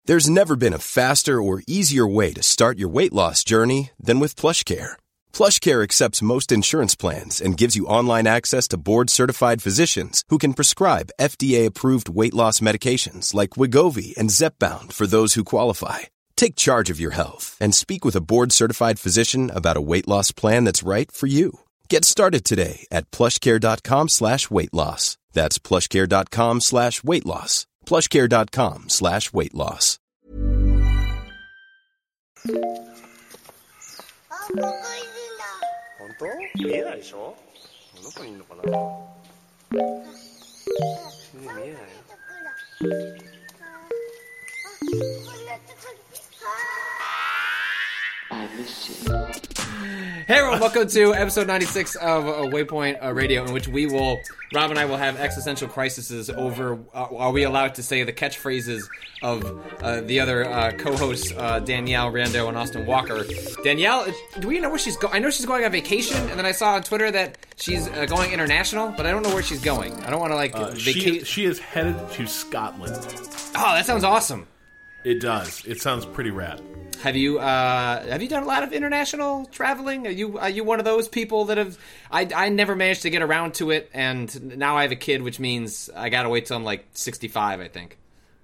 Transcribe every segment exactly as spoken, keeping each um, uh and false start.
There's never been a faster or easier way to start your weight loss journey than with PlushCare. PlushCare accepts most insurance plans and gives you online access to board-certified physicians who can prescribe F D A-approved weight loss medications like Wegovy and Zepbound for those who qualify. Take charge of your health and speak with a board-certified physician about a weight loss plan that's right for you. Get started today at plushcare.com slash weight loss. That's plushcare.com slash weight loss. plushcare.com slash weight loss. 本当？見えないでしょ？どこにいるのかな？見えないよ。 I miss you. Hey everyone, welcome to episode ninety-six of uh, Waypoint uh, Radio, in which we will, Rob and I will have existential crises over, uh, are we allowed to say the catchphrases of uh, the other uh, co-hosts, uh, Danielle Rando and Austin Walker. Danielle, do we know where she's going? I know she's going on vacation, and then I saw on Twitter that she's uh, going international, but I don't know where she's going. I don't want to, like, uh, vacation. She, she is headed to Scotland. Oh, that sounds awesome. It does. It sounds pretty rad. Have you uh, have you done a lot of international traveling? Are you are you one of those people that have? I, I never managed to get around to it, and now I have a kid, which means I gotta wait till I'm like sixty-five, I think.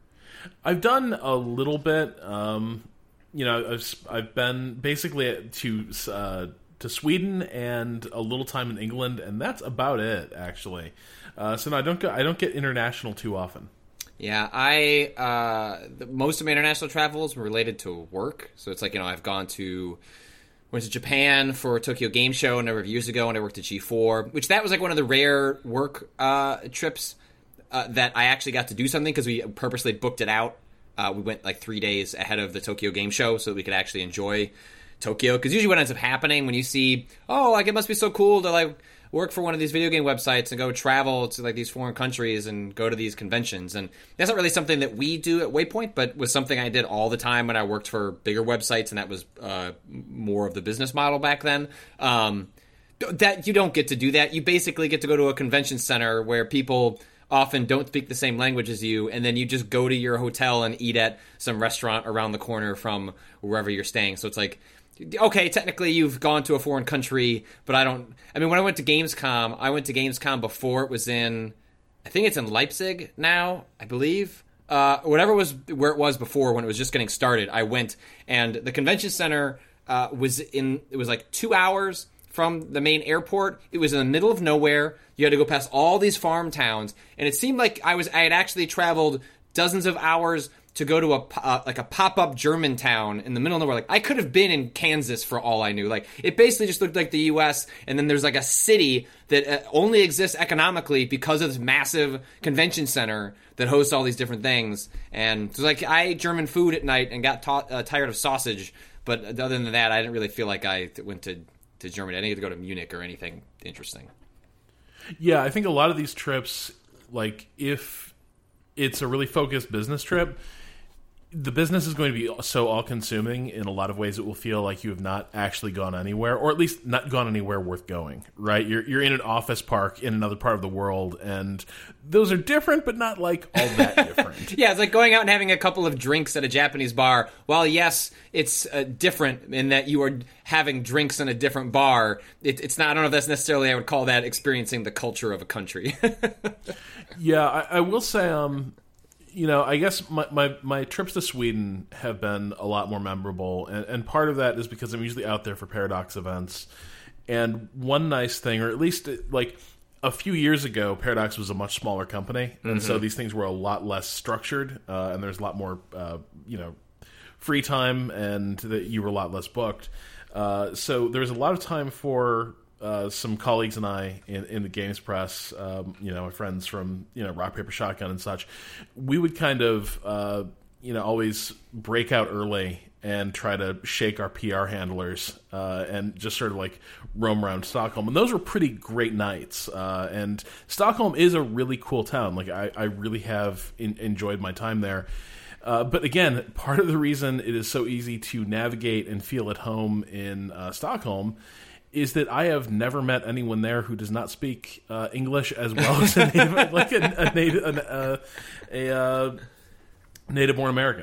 I've done a little bit. Um, you know, I've I've been basically to uh, to Sweden and a little time in England, and that's about it, actually. Uh, so no, I don't go, I don't get international too often. Yeah, I uh, the, most of my international travels were related to work. So it's like, you know, I've gone to went to Japan for Tokyo Game Show a number of years ago, and I worked at G four, which that was like one of the rare work uh, trips uh, that I actually got to do something because we purposely booked it out. Uh, we went like three days ahead of the Tokyo Game Show so that we could actually enjoy Tokyo. Because usually what ends up happening when you see, oh, like it must be so cool to like work for one of these video game websites and go travel to like these foreign countries and go to these conventions. And that's not really something that we do at Waypoint, but was something I did all the time when I worked for bigger websites, and that was uh, more of the business model back then. Um, that you don't get to do that. You basically get to go to a convention center where people often don't speak the same language as you, and then you just go to your hotel and eat at some restaurant around the corner from wherever you're staying. So it's like, okay, technically you've gone to a foreign country, but I don't... I mean, when I went to Gamescom, I went to Gamescom before it was in... I think it's in Leipzig now, I believe. Uh, whatever was where it was before when it was just getting started, I went. And the convention center uh, was in... It was like two hours from the main airport. It was in the middle of nowhere. You had to go past all these farm towns. And it seemed like I was I had actually traveled dozens of hours to go to a uh, like a pop-up German town in the middle of nowhere. Like, I could have been in Kansas for all I knew. Like, it basically just looked like the U S, and then there's like a city that uh, only exists economically because of this massive convention center that hosts all these different things. And so, like, I ate German food at night and got ta- uh, tired of sausage, but other than that, I didn't really feel like I went to, to Germany. I didn't get to go to Munich or anything interesting. Yeah, I think a lot of these trips, like, if it's a really focused business trip, the business is going to be so all-consuming in a lot of ways it will feel like you have not actually gone anywhere, or at least not gone anywhere worth going, right? You're you're in an office park in another part of the world, and those are different, but not, like, all that different. Yeah, it's like going out and having a couple of drinks at a Japanese bar. While, yes, it's uh, different in that you are having drinks in a different bar, it, it's not, I don't know if that's necessarily, I would call that experiencing the culture of a country. Yeah, I, I will say, um... you know, I guess my, my, my trips to Sweden have been a lot more memorable, and, and part of that is because I'm usually out there for Paradox events. And one nice thing, or at least, like, a few years ago, Paradox was a much smaller company, mm-hmm. and so these things were a lot less structured, uh, and there's a lot more, uh, you know, free time, and that you were a lot less booked. Uh, so there was a lot of time for Uh, some colleagues and I in, in the games press, um, you know, my friends from, you know, Rock, Paper, Shotgun and such, we would kind of, uh, you know, always break out early and try to shake our P R handlers uh, and just sort of like roam around Stockholm. And those were pretty great nights. Uh, and Stockholm is a really cool town. Like, I, I really have in, enjoyed my time there. Uh, but again, part of the reason it is so easy to navigate and feel at home in uh, Stockholm is that I have never met anyone there who does not speak uh, English as well as a native, like a, a native, a, a, a uh, native-born American.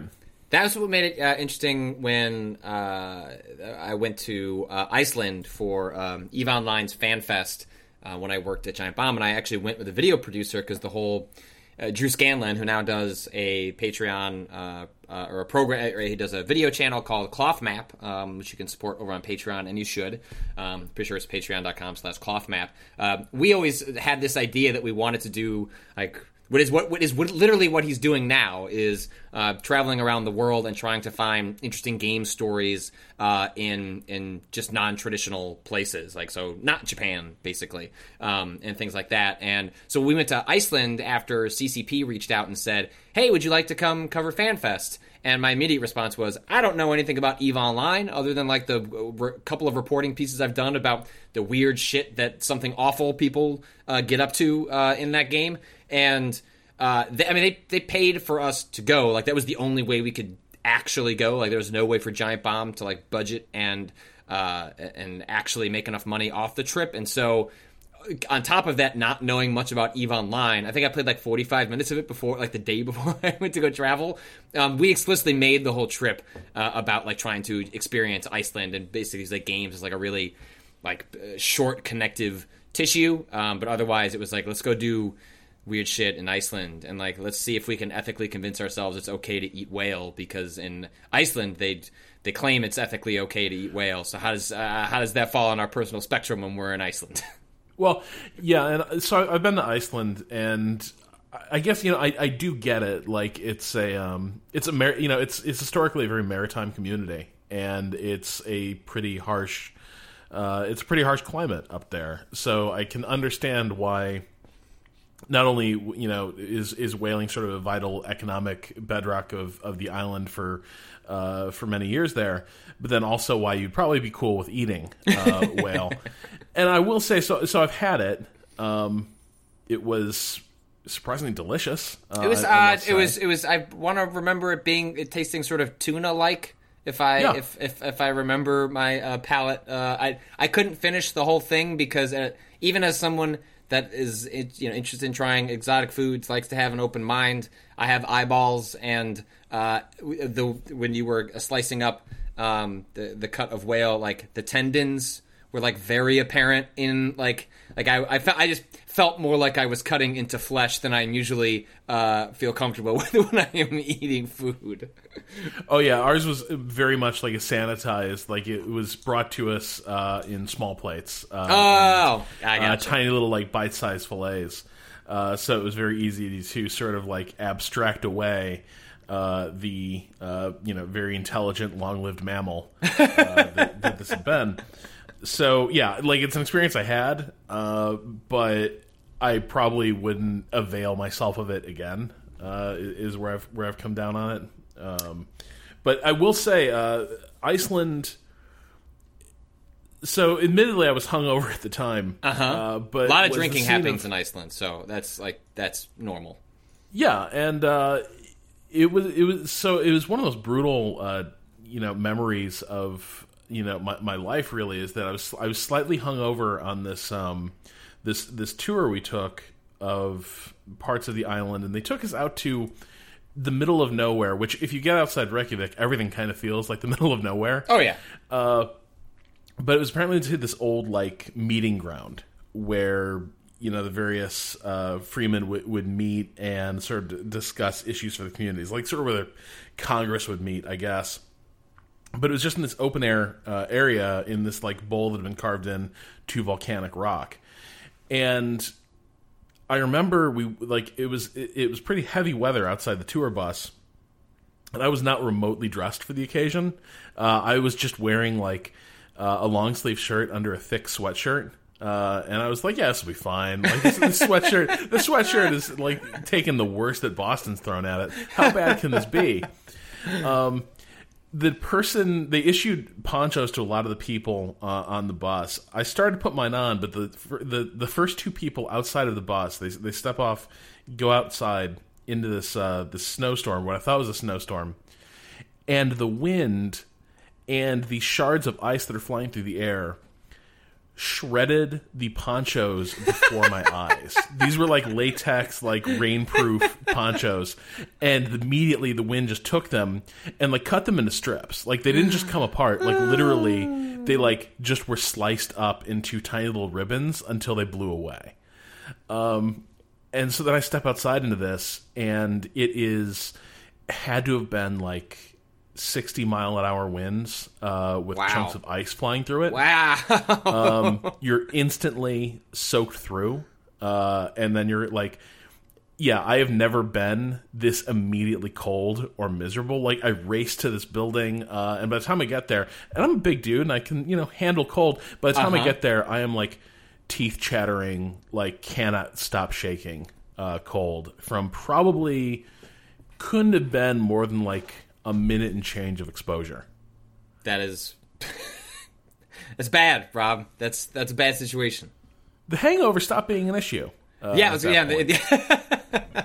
That's what made it uh, interesting when uh, I went to uh, Iceland for um, EVE Online's Fan Fest uh, when I worked at Giant Bomb, and I actually went with a video producer because the whole uh, Drew Scanlon, who now does a Patreon uh, uh, or a program, or he does a video channel called Cloth Map, um, which you can support over on Patreon, and you should. Um, pretty sure it's patreon.com slash clothmap. Uh, we always had this idea that we wanted to do like. What is what, what is what, literally what he's doing now is uh, traveling around the world and trying to find interesting game stories uh, in in just non-traditional places, like so not Japan basically, um, and things like that. And so we went to Iceland after C C P reached out and said, "Hey, would you like to come cover FanFest?" And my immediate response was, I don't know anything about EVE Online other than like the re- couple of reporting pieces I've done about the weird shit that something awful people uh, get up to uh, in that game. And, uh, they, I mean, they, they paid for us to go. Like, that was the only way we could actually go. Like, there was no way for Giant Bomb to, like, budget and uh, and actually make enough money off the trip. And so, on top of that, not knowing much about EVE Online, I think I played, like, forty-five minutes of it before, like, the day before I went to go travel. Um, we explicitly made the whole trip uh, about, like, trying to experience Iceland and basically these, like, games is, like, a really, like, uh, short connective tissue. Um, but otherwise, it was, like, let's go do weird shit in Iceland, and like let's see if we can ethically convince ourselves it's okay to eat whale, because in Iceland they they claim it's ethically okay to eat whale. So how does uh, how does that fall on our personal spectrum when we're in Iceland? Well, yeah, and so I've been to Iceland, and I guess you know I, I do get it. Like it's a um it's a mar- you know it's it's historically a very maritime community, and it's a pretty harsh uh, it's a pretty harsh climate up there. So I can understand why. Not only you know is is whaling sort of a vital economic bedrock of, of the island for uh, for many years there, but then also why you'd probably be cool with eating uh, whale. And I will say so. So I've had it. Um, it was surprisingly delicious. Uh, it was I, odd. It was it was. I want to remember it being it tasting sort of tuna like. If I yeah. if, if if I remember my uh, palate, uh, I I couldn't finish the whole thing because uh, even as someone that is you know interested in trying exotic foods, likes to have an open mind. I have eyeballs, and uh, the when you were slicing up um, the the cut of whale, like the tendons were like very apparent in like like I I, felt, I just felt more like I was cutting into flesh than I usually uh, feel comfortable with when I am eating food. Oh yeah, ours was very much like a sanitized, like it was brought to us uh, in small plates. Uh, oh, and, I got uh, you. tiny little like bite-sized fillets. Uh, so it was very easy to sort of like abstract away uh, the uh, you know very intelligent, long-lived mammal uh, that, that this had been. So yeah, like it's an experience I had, uh, but I probably wouldn't avail myself of it again. Uh, is where I've where I've come down on it. Um, but I will say, uh, Iceland. So, admittedly, I was hungover at the time. Uh-huh. Uh, but a lot of was drinking the scene happens of- in Iceland, so that's like that's normal. Yeah, and uh, it was it was so it was one of those brutal, uh, you know, memories of you know my, my life. Really, is that I was I was slightly hungover on this um this this tour we took of parts of the island, and they took us out to the middle of nowhere. Which, if you get outside Reykjavik, everything kind of feels like the middle of nowhere. Oh yeah. Uh, but it was apparently to this old like meeting ground where you know the various uh, freemen w- would meet and sort of discuss issues for the communities, like sort of where the Congress would meet, I guess. But it was just in this open air uh, area in this like bowl that had been carved in to volcanic rock, and I remember we like it was it, it was pretty heavy weather outside the tour bus, and I was not remotely dressed for the occasion. Uh, I was just wearing like uh, a long sleeve shirt under a thick sweatshirt. Uh, and I was like, yeah, this will be fine. Like, this, this sweatshirt, the sweatshirt is like taking the worst that Boston's thrown at it. How bad can this be? Um, the person, they issued ponchos to a lot of the people uh, on the bus. I started to put mine on, but the the the first two people outside of the bus, they they step off, go outside into this uh, this snowstorm, what I thought was a snowstorm, and the wind and the shards of ice that are flying through the air shredded the ponchos before my eyes. These were like latex, like rainproof ponchos, and immediately the wind just took them and like cut them into strips. Like they didn't just come apart. Like literally, they like just were sliced up into tiny little ribbons until they blew away. Um, and so then I step outside into this, and it is had to have been like sixty mile an hour winds uh, with wow. chunks of ice flying through it. Wow. um, you're instantly soaked through. Uh, and then you're like, yeah, I have never been this immediately cold or miserable. Like I race to this building. Uh, and by the time I get there, and I'm a big dude and I can, you know, handle cold. By the time uh-huh. I get there, I am like teeth chattering, like cannot stop shaking uh, cold from probably couldn't have been more than like a minute and change of exposure. That is that's bad, Rob. That's that's a bad situation. The hangover stopped being an issue. Uh, yeah, was, yeah. The,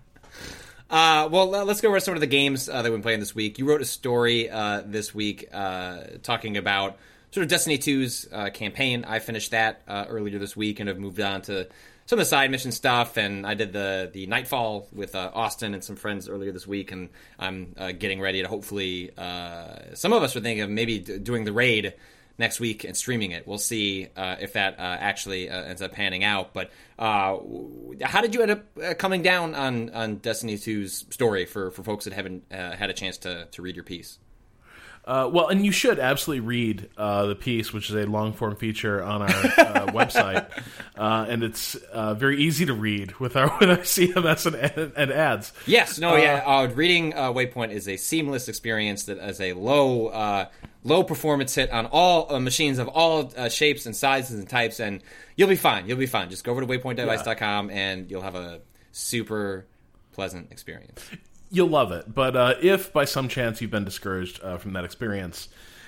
uh, well, let's go over some of the games uh, that we've been playing this week. You wrote a story uh, this week uh, talking about sort of Destiny two's uh, campaign. I finished that uh, earlier this week and have moved on to some of the side mission stuff, and I did the the Nightfall with uh, Austin and some friends earlier this week, and I'm uh, getting ready to hopefully, uh, some of us are thinking of maybe d- doing the raid next week and streaming it. We'll see uh, if that uh, actually uh, ends up panning out, but uh, how did you end up uh, coming down on, on Destiny two's story for, for folks that haven't uh, had a chance to, to read your piece? Uh, well, and you should absolutely read uh, the piece, which is a long-form feature on our uh, website, uh, and it's uh, very easy to read with our with our C M S and, and ads. Yes, no, uh, yeah. Uh, reading uh, Waypoint is a seamless experience that has a low uh, low performance hit on all uh, machines of all uh, shapes and sizes and types, and you'll be fine. You'll be fine. Just go over to waypoint device dot com yeah. and you'll have a super pleasant experience. You'll love it. But uh, if by some chance you've been discouraged uh, from that experience,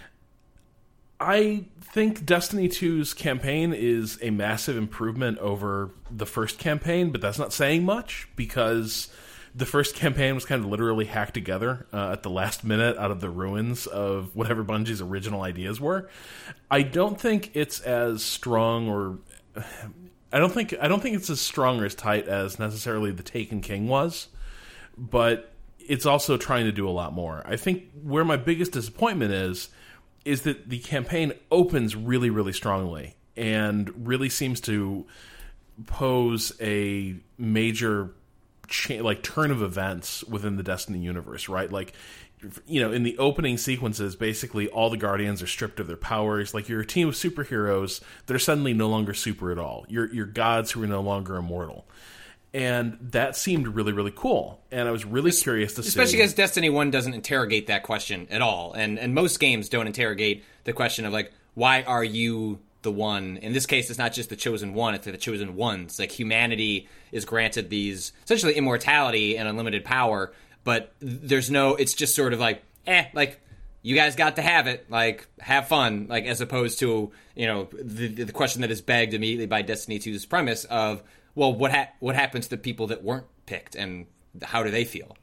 I think Destiny two's campaign is a massive improvement over the first campaign, but that's not saying much because the first campaign was kind of literally hacked together uh, at the last minute out of the ruins of whatever Bungie's original ideas were. I don't think it's as strong or... I don't think I don't think it's as strong or as tight as necessarily the Taken King was, but it's also trying to do a lot more. I think where my biggest disappointment is, is that the campaign opens really, really strongly and really seems to pose a major cha- like turn of events within the Destiny universe, right? Like, you know, in the opening sequences, basically all the Guardians are stripped of their powers. Like, you're a team of superheroes that are suddenly no longer super at all. You're, you're gods who are no longer immortal. And that seemed really, really cool. And I was really curious to Especially see... Especially because Destiny one doesn't interrogate that question at all. And and most games don't interrogate the question of, like, why are you the one? In this case, it's not just the chosen one, it's the chosen ones. Like, humanity is granted these, essentially, immortality and unlimited power, but there's no... It's just sort of like, eh, like, you guys got to have it. Like, have fun. Like, as opposed to, you know, the, the question that is begged immediately by Destiny two's premise of... Well, what ha- what happens to people that weren't picked, and how do they feel?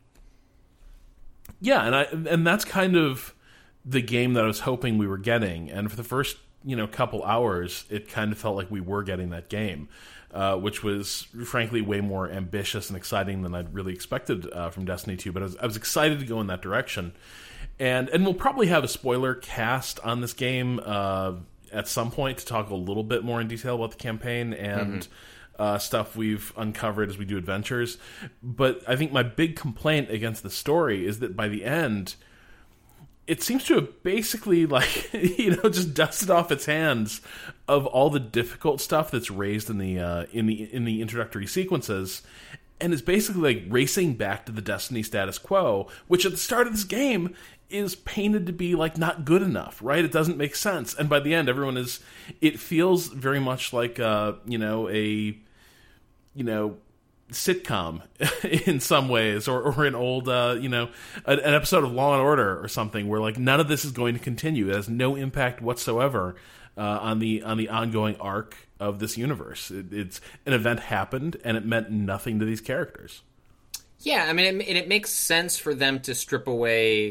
Yeah, and I and that's kind of the game that I was hoping we were getting. And for the first, you know, couple hours, it kind of felt like we were getting that game, uh, which was frankly way more ambitious and exciting than I'd really expected uh, from Destiny two. But I was, I was excited to go in that direction, and and we'll probably have a spoiler cast on this game uh, at some point to talk a little bit more in detail about the campaign and. Mm-hmm. Uh, stuff we've uncovered as we do adventures. But I think my big complaint against the story is that by the end, it seems to have basically, like, you know, just dusted off its hands of all the difficult stuff that's raised in the uh, in the in the introductory sequences, and is basically like racing back to the Destiny status quo, which at the start of this game is painted to be like not good enough, right? It doesn't make sense, and by the end, everyone is. It feels very much like uh, you know a you know sitcom in some ways, or, or an old uh, you know an, an episode of Law and Order or something, where like none of this is going to continue. It has no impact whatsoever uh, on the on the ongoing arc of this universe. It, it's an event happened, and it meant nothing to these characters. Yeah, I mean, it, it makes sense for them to strip away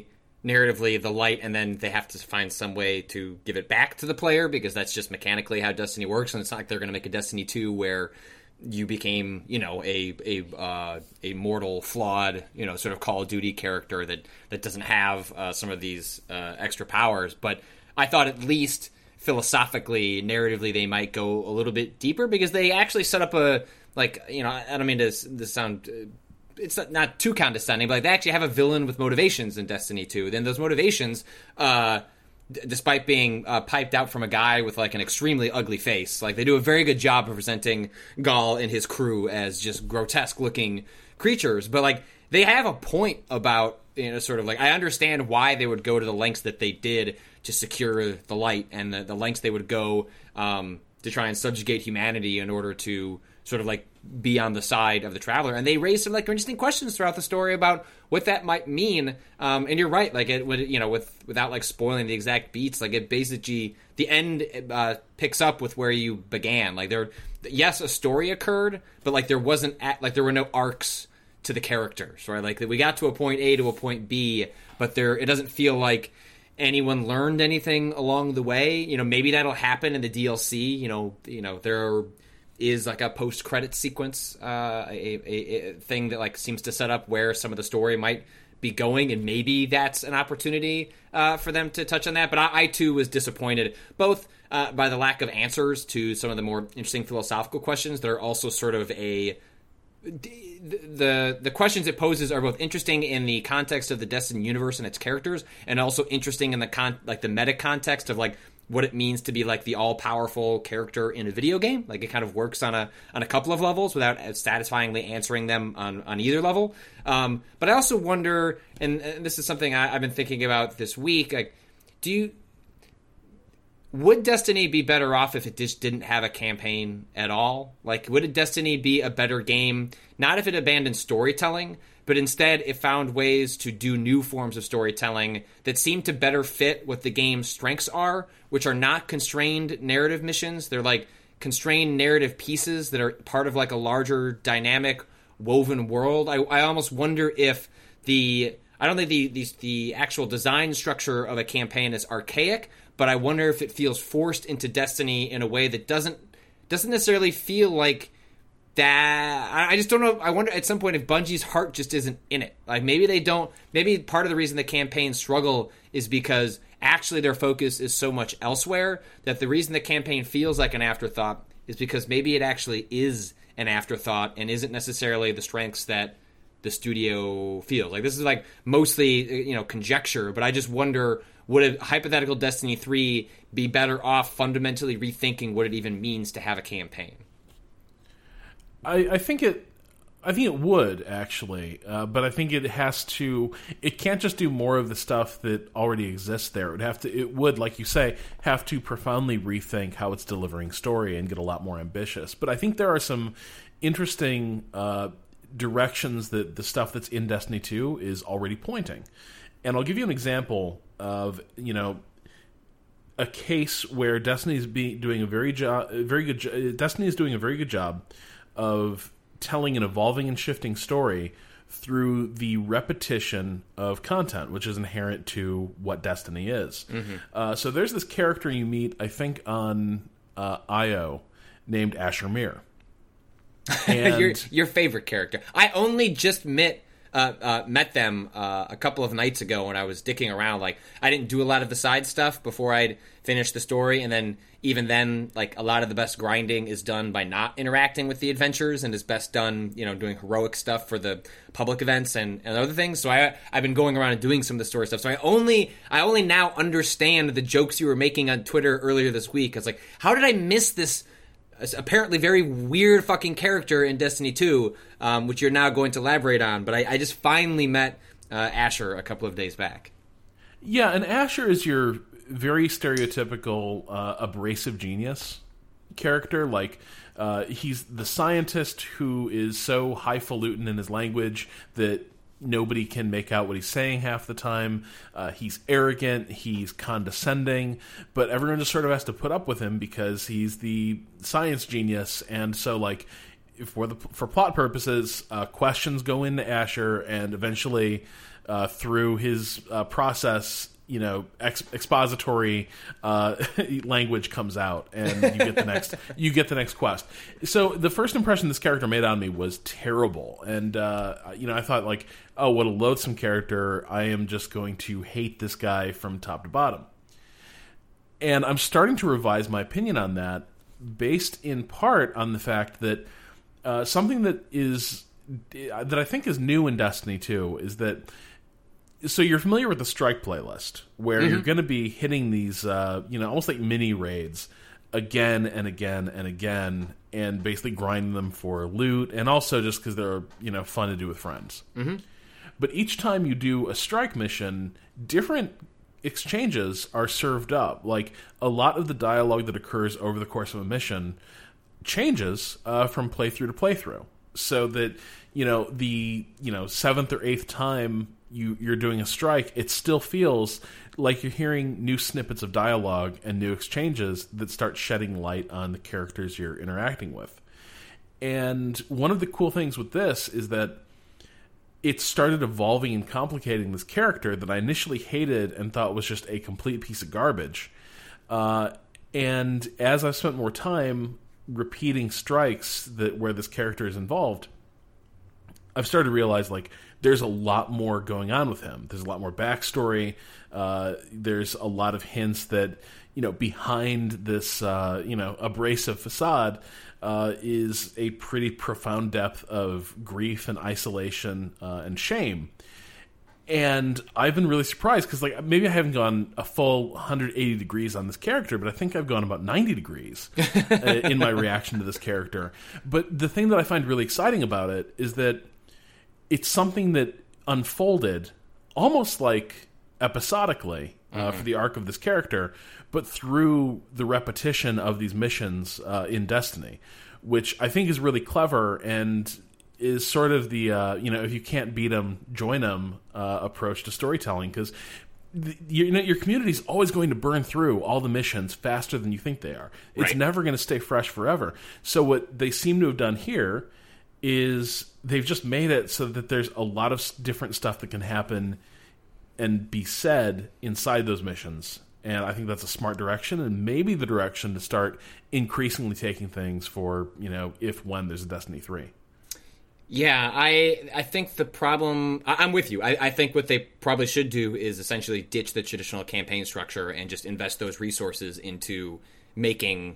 narratively the light, and then they have to find some way to give it back to the player, because that's just mechanically how Destiny works. And it's not like they're going to make a Destiny two where you became, you know, a a uh, a mortal, flawed, you know, sort of Call of Duty character that that doesn't have uh, some of these uh, extra powers. But I thought at least philosophically, narratively, they might go a little bit deeper, because they actually set up a, like, you know, I don't mean to, to sound. Uh, it's not, not too condescending, but like, they actually have a villain with motivations in Destiny two. Then those motivations, uh, d- despite being uh, piped out from a guy with like an extremely ugly face, like they do a very good job of presenting Gaul and his crew as just grotesque looking creatures. But like, they have a point about, you know, sort of like, I understand why they would go to the lengths that they did to secure the light, and the, the lengths they would go um, to try and subjugate humanity in order to sort of like be on the side of the Traveler. And they raised some like interesting questions throughout the story about what that might mean. Um, and you're right, like it would, you know, with without like spoiling the exact beats, like it basically, the end uh, picks up with where you began. Like there, yes, a story occurred, but like there wasn't, at, like there were no arcs to the characters, right? Like we got to a point A to a point B, but there, it doesn't feel like anyone learned anything along the way. You know, maybe that'll happen in the D L C. You know, you know, there is like a post-credit sequence, uh, a, a, a thing that like seems to set up where some of the story might be going, and maybe that's an opportunity uh, for them to touch on that. But I, I too was disappointed, both uh, by the lack of answers to some of the more interesting philosophical questions that are also sort of a the the questions it poses are both interesting in the context of the Destiny universe and its characters, and also interesting in the con like the meta context of like what it means to be like the all-powerful character in a video game. Like it kind of works on a on a couple of levels without satisfyingly answering them on, on either level. Um, but I also wonder, and, and this is something I, I've been thinking about this week, like, do you would Destiny be better off if it just didn't have a campaign at all? Like, would Destiny be a better game, not if it abandoned storytelling, but instead it found ways to do new forms of storytelling that seem to better fit what the game's strengths are, which are not constrained narrative missions. They're like constrained narrative pieces that are part of like a larger dynamic woven world. I, I almost wonder if the... I don't think the, the the actual design structure of a campaign is archaic, but I wonder if it feels forced into Destiny in a way that doesn't doesn't necessarily feel like that. I, I just don't know. I wonder at some point if Bungie's heart just isn't in it. Like maybe they don't. Maybe part of the reason the campaigns struggle is because actually their focus is so much elsewhere that the reason the campaign feels like an afterthought is because maybe it actually is an afterthought and isn't necessarily the strengths that the studio feels. Like this is like mostly, you know, conjecture, but I just wonder, would a hypothetical Destiny three be better off fundamentally rethinking what it even means to have a campaign? I, I think it I think it would, actually, uh, but I think it has to, it can't just do more of the stuff that already exists there. It would have to, it would, like you say, have to profoundly rethink how it's delivering story and get a lot more ambitious. But I think there are some interesting uh directions that the stuff that's in Destiny two is already pointing. And I'll give you an example of, you know, a case where Destiny is be doing a very job, very good. Jo- Destiny is doing a very good job of telling an evolving and shifting story through the repetition of content, which is inherent to what Destiny is. Mm-hmm. Uh, so there's this character you meet, I think, on uh, I O named Asher Mir. And your your favorite character. I only just met uh, uh, met them uh, a couple of nights ago when I was dicking around. Like I didn't do a lot of the side stuff before I'd finished the story, and then even then, like a lot of the best grinding is done by not interacting with the adventures, and is best done, you know, doing heroic stuff for the public events and, and other things. So I I've been going around and doing some of the story stuff. So I only I only now understand the jokes you were making on Twitter earlier this week. It's like, how did I miss this apparently very weird fucking character in Destiny two, um, which you're now going to elaborate on, but I, I just finally met uh, Asher a couple of days back. Yeah, and Asher is your very stereotypical uh, abrasive genius character. Like, uh, he's the scientist who is so highfalutin in his language that nobody can make out what he's saying half the time. Uh, he's arrogant, he's condescending, but everyone just sort of has to put up with him because he's the science genius. And so, like, for the for plot purposes, uh, questions go into Asher, and eventually, uh, through his uh, process, you know, ex- expository uh, language comes out, and you get the next you get the next quest. So the first impression this character made on me was terrible, and uh, you know, I thought like, oh, what a loathsome character! I am just going to hate this guy from top to bottom. And I'm starting to revise my opinion on that, based in part on the fact that uh, something that is that I think is new in Destiny two is that. So you're familiar with the Strike playlist, where mm-hmm. you're going to be hitting these, uh, you know, almost like mini raids again and again and again, and basically grinding them for loot, and also just because they're, you know, fun to do with friends. Mm-hmm. But each time you do a Strike mission, different exchanges are served up. Like, a lot of the dialogue that occurs over the course of a mission changes uh, from playthrough to playthrough, so that, you know, the, you know, seventh or eighth time You, you're doing a strike, it still feels like you're hearing new snippets of dialogue and new exchanges that start shedding light on the characters you're interacting with. And one of the cool things with this is that it started evolving and complicating this character that I initially hated and thought was just a complete piece of garbage. Uh, and as I've spent more time repeating strikes that where this character is involved, I've started to realize, like, there's a lot more going on with him. There's a lot more backstory. Uh, there's a lot of hints that, you know, behind this, uh, you know, abrasive facade uh, is a pretty profound depth of grief and isolation uh, and shame. And I've been really surprised because, like, maybe I haven't gone a full one hundred eighty degrees on this character, but I think I've gone about ninety degrees uh, in my reaction to this character. But the thing that I find really exciting about it is that it's something that unfolded almost like episodically uh, mm-hmm. for the arc of this character, but through the repetition of these missions uh, in Destiny, which I think is really clever and is sort of the, uh, you know, if you can't beat them, join them uh, approach to storytelling, because you know, your community is always going to burn through all the missions faster than you think they are. It's right. never going to stay fresh forever. So what they seem to have done here is they've just made it so that there's a lot of different stuff that can happen and be said inside those missions. And I think that's a smart direction, and maybe the direction to start increasingly taking things for, you know, if when there's a Destiny three. Yeah, I I think the problem... I, I'm with you. I, I think what they probably should do is essentially ditch the traditional campaign structure and just invest those resources into making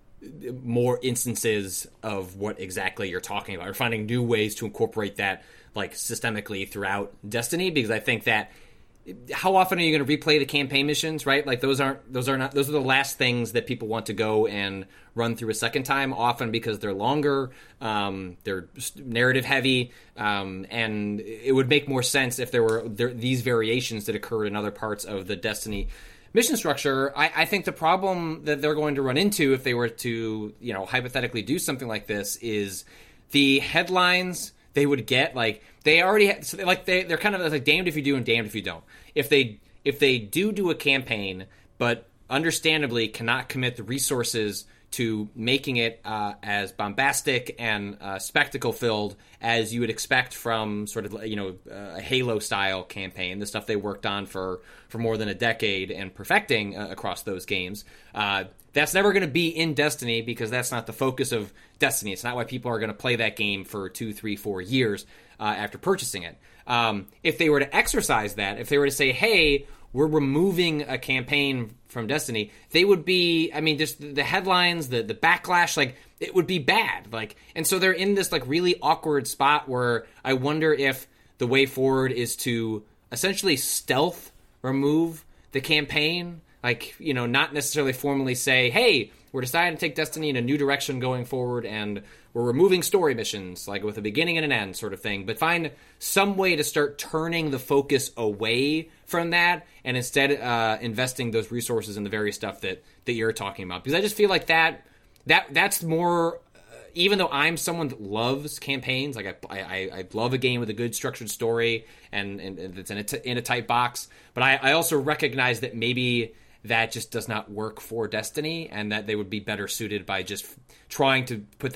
more instances of what exactly you're talking about, or finding new ways to incorporate that, like, systemically throughout Destiny, because I think that how often are you going to replay the campaign missions, right? Like, those aren't those are not those are the last things that people want to go and run through a second time, often because they're longer, um, they're narrative heavy, um, and it would make more sense if there were there, these variations that occurred in other parts of the Destiny mission structure. I, I think the problem that they're going to run into if they were to, you know, hypothetically do something like this is the headlines they would get. Like, they already ha- so they, like they they're kind of like damned if you do and damned if you don't. If they if they do do a campaign, but understandably cannot commit the resources to making it uh, as bombastic and uh, spectacle-filled as you would expect from sort of, you know, a Halo-style campaign, the stuff they worked on for, for more than a decade and perfecting uh, across those games. Uh, that's never going to be in Destiny, because that's not the focus of Destiny. It's not why people are going to play that game for two, three, four years uh, after purchasing it. Um, if they were to exercise that, if they were to say, hey, we're removing a campaign from Destiny, they would be, I mean, just the headlines, the the backlash, like, it would be bad. Like, and so they're in this, like, really awkward spot where I wonder if the way forward is to essentially stealth remove the campaign. Like, you know, not necessarily formally say, hey, we're deciding to take Destiny in a new direction going forward, and we're removing story missions, like with a beginning and an end sort of thing, but find some way to start turning the focus away from that and instead uh, investing those resources in the very stuff that, that you're talking about. Because I just feel like that that that's more, uh, even though I'm someone that loves campaigns, like I, I, I love a game with a good structured story and, and, and it's in a, t- in a tight box, but I, I also recognize that maybe that just does not work for Destiny, and that they would be better suited by just trying to put that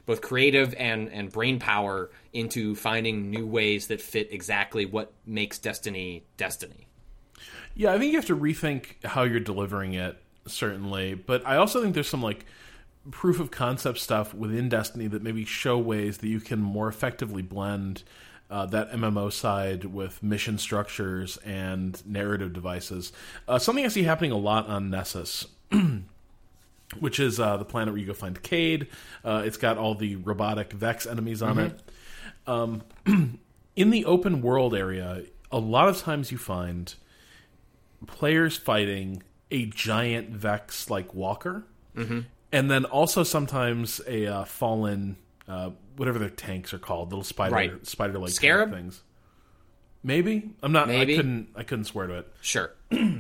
both creative and and brain power into finding new ways that fit exactly what makes Destiny Destiny. Yeah, I think you have to rethink how you're delivering it, certainly. But I also think there's some like proof of concept stuff within Destiny that maybe show ways that you can more effectively blend uh, that M M O side with mission structures and narrative devices. Uh, something I see happening a lot on Nessus, which is uh, the planet where you go find Cayde. Uh, it's got all the robotic Vex enemies on mm-hmm. it. Um, in the open world area, a lot of times you find players fighting a giant Vex-like walker, mm-hmm. and then also sometimes a uh, fallen, uh, whatever their tanks are called, little spider, right. spider-like Scarab things. Maybe I'm not. Maybe. I couldn't. I couldn't swear to it. Sure,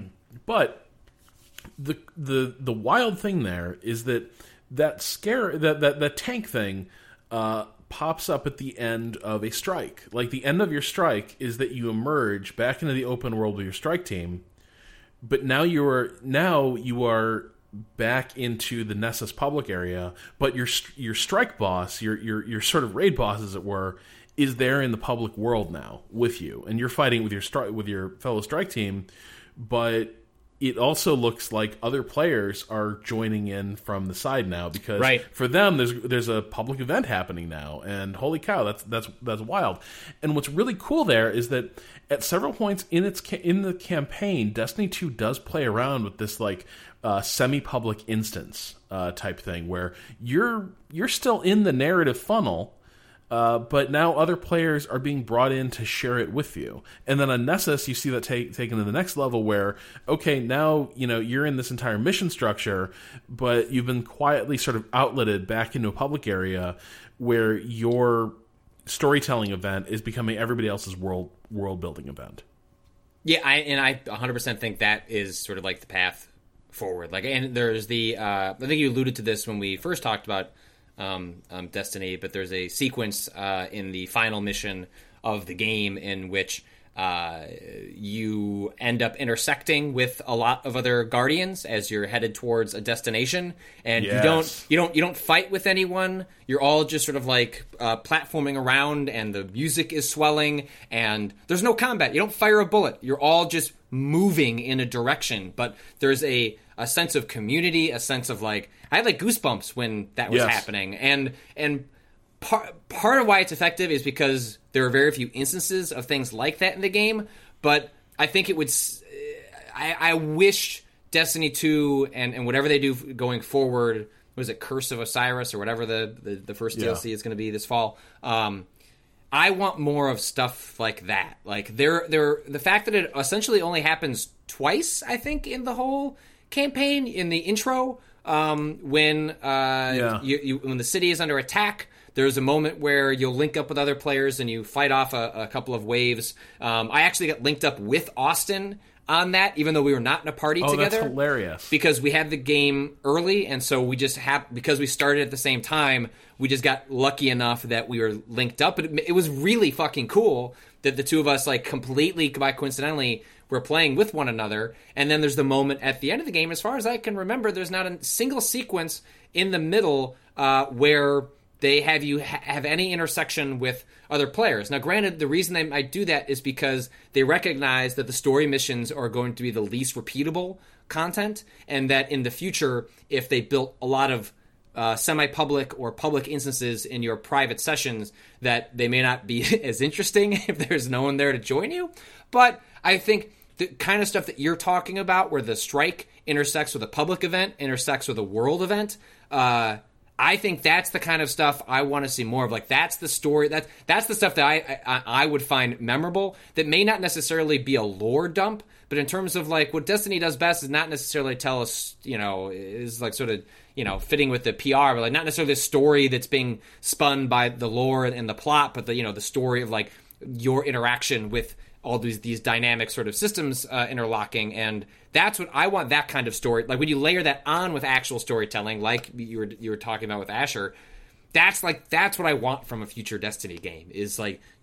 but the the the wild thing there is that that scare that that that tank thing uh, pops up at the end of a strike. Like the end of your strike is that you emerge back into the open world with your strike team. But now you are now you are back into the Nessus public area. But your your strike boss, your your your sort of raid boss, as it were, is there in the public world now with you, and you're fighting with your stri- with your fellow strike team. But it also looks like other players are joining in from the side now because right. for them there's there's a public event happening now, and holy cow, that's that's that's wild. And what's really cool there is that at several points in its ca- in the campaign, Destiny two does play around with this like uh, semi-public instance uh, type thing where you're you're still in the narrative funnel. Uh, but now other players are being brought in to share it with you. And then on Nessus, you see that take, taken to the next level where, okay, now you know you're in this entire mission structure, but you've been quietly sort of outletted back into a public area where your storytelling event is becoming everybody else's world world building event. Yeah, I, and I one hundred percent think that is sort of like the path forward. Like, and there's the uh, I think you alluded to this when we first talked about Um, um, Destiny, but there's a sequence uh, in the final mission of the game in which uh, you end up intersecting with a lot of other Guardians as you're headed towards a destination, and yes. you don't you don't you don't fight with anyone. You're all just sort of like uh, platforming around, and the music is swelling, and there's no combat. You don't fire a bullet. You're all just moving in a direction, but there's a a sense of community, a sense of like I had like goosebumps when that was yes. happening, and and part part of why it's effective is because there are very few instances of things like that in the game. But I think it would. I, I wish Destiny two and, and whatever they do going forward, was it Curse of Osiris or whatever the the, the first yeah. D L C is going to be this fall. Um, I want more of stuff like that. Like there, there. The fact that it essentially only happens twice, I think, in the whole campaign, in the intro, um, when uh, yeah. you, you, when the city is under attack, there's a moment where you'll link up with other players and you fight off a, a couple of waves. Um, I actually got linked up with Austin on that, even though we were not in a party oh, together. That's hilarious. Because we had the game early, and so we just have because we started at the same time, we just got lucky enough that we were linked up. But it, it was really fucking cool that the two of us, like, completely by coincidentally, were playing with one another. And then there's the moment at the end of the game, as far as I can remember, there's not a single sequence in the middle uh, where they have you ha- have any intersection with other players. Now, granted, the reason they might do that is because they recognize that the story missions are going to be the least repeatable content, and that in the future, if they built a lot of uh, semi-public or public instances in your private sessions, that they may not be as interesting if there's no one there to join you. But I think the kind of stuff that you're talking about, where the strike intersects with a public event, intersects with a world event, uh, I think that's the kind of stuff I want to see more of. Like, that's the story. That's that's the stuff that I, I I would find memorable. That may not necessarily be a lore dump, but in terms of like what Destiny does best is not necessarily tell us, you know, is like sort of, you know, fitting with the P R, but like not necessarily the story that's being spun by the lore and the plot, but the, you know, the story of like your interaction with all these these dynamic sort of systems uh, interlocking. And that's what I want, that kind of story. Like when you layer that on with actual storytelling, like you were you were talking about with Asher, that's like that's what I want from a future Destiny game, is like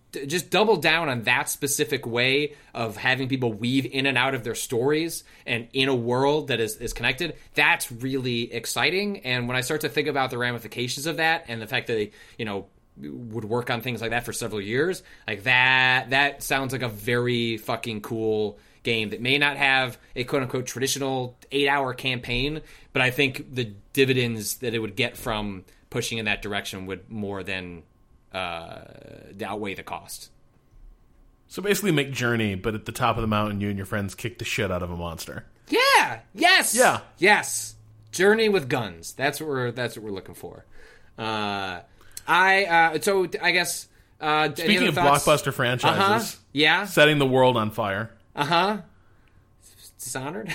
just double down on that specific way of having people weave in and out of their stories and in a world that is, is connected. That's really exciting. And when I start to think about the ramifications of that and the fact that they, you know, would work on things like that for several years, like that, that sounds like a very fucking cool game that may not have a quote unquote traditional eight hour campaign, but I think the dividends that it would get from pushing in that direction would more than uh, outweigh the cost. So basically make Journey, but at the top of the mountain, you and your friends kick the shit out of a monster. Yeah. Yes. Yeah. Yes. Journey with guns. That's what we're. That's what we're looking for. Uh, I. Uh, so I guess. Uh, Speaking of thoughts? blockbuster franchises, uh-huh. yeah, setting the world on fire. Uh huh. Dishonored.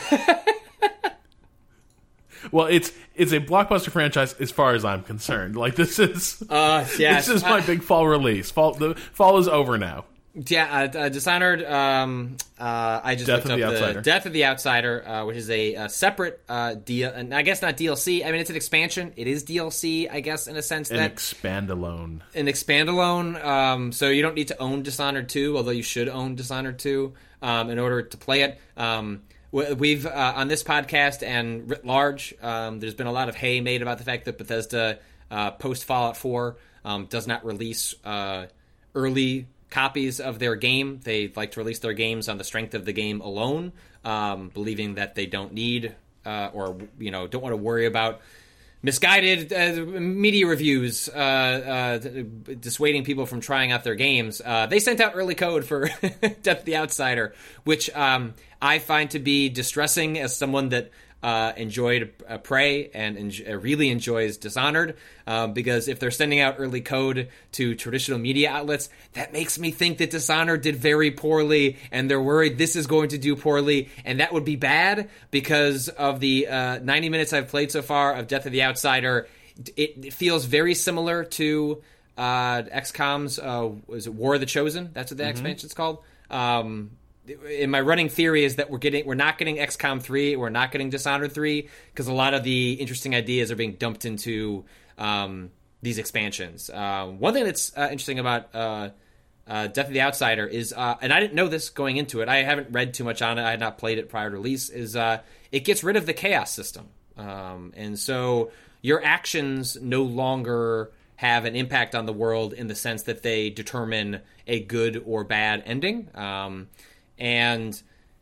Well, it's it's a blockbuster franchise as far as I'm concerned. Like this is. Uh, yes. This is my uh, big fall release. Fall the fall is over now. Yeah, uh, uh, Dishonored. Um, uh, I just Death looked of the up Outsider. the Death of the Outsider, uh, which is a, a separate uh, deal, and I guess not D L C. I mean, it's an expansion. It is D L C, I guess, in a sense An that expandalone. an expandalone. Um, so you don't need to own Dishonored two, although you should own Dishonored two um, in order to play it. Um, We've, uh, on this podcast and writ large, um, there's been a lot of hay made about the fact that Bethesda, uh, post-Fallout four, um, does not release uh, early copies of their game. They like to release their games on the strength of the game alone, um, believing that they don't need uh, or, you know, don't want to worry about misguided uh, media reviews uh, uh, dissuading people from trying out their games. Uh, they sent out early code for Death of the Outsider, which um, I find to be distressing as someone that uh, enjoyed uh, Prey and en- really enjoys Dishonored, uh, because if they're sending out early code to traditional media outlets, that makes me think that Dishonored did very poorly, and they're worried this is going to do poorly, and that would be bad because of the uh, ninety minutes I've played so far of Death of the Outsider. It, it feels very similar to uh, X COM's uh, was it War of the Chosen? That's what the mm-hmm. expansion's called. Um, in my running theory is that we're getting we're not getting X COM three, we're not getting Dishonored three, because a lot of the interesting ideas are being dumped into um, these expansions. Uh, one thing that's uh, interesting about uh, uh, Death of the Outsider is, uh, and I didn't know this going into it, I haven't read too much on it, I had not played it prior to release, is uh, it gets rid of the chaos system. Um, and so your actions no longer have an impact on the world in the sense that they determine a good or bad ending. Um, and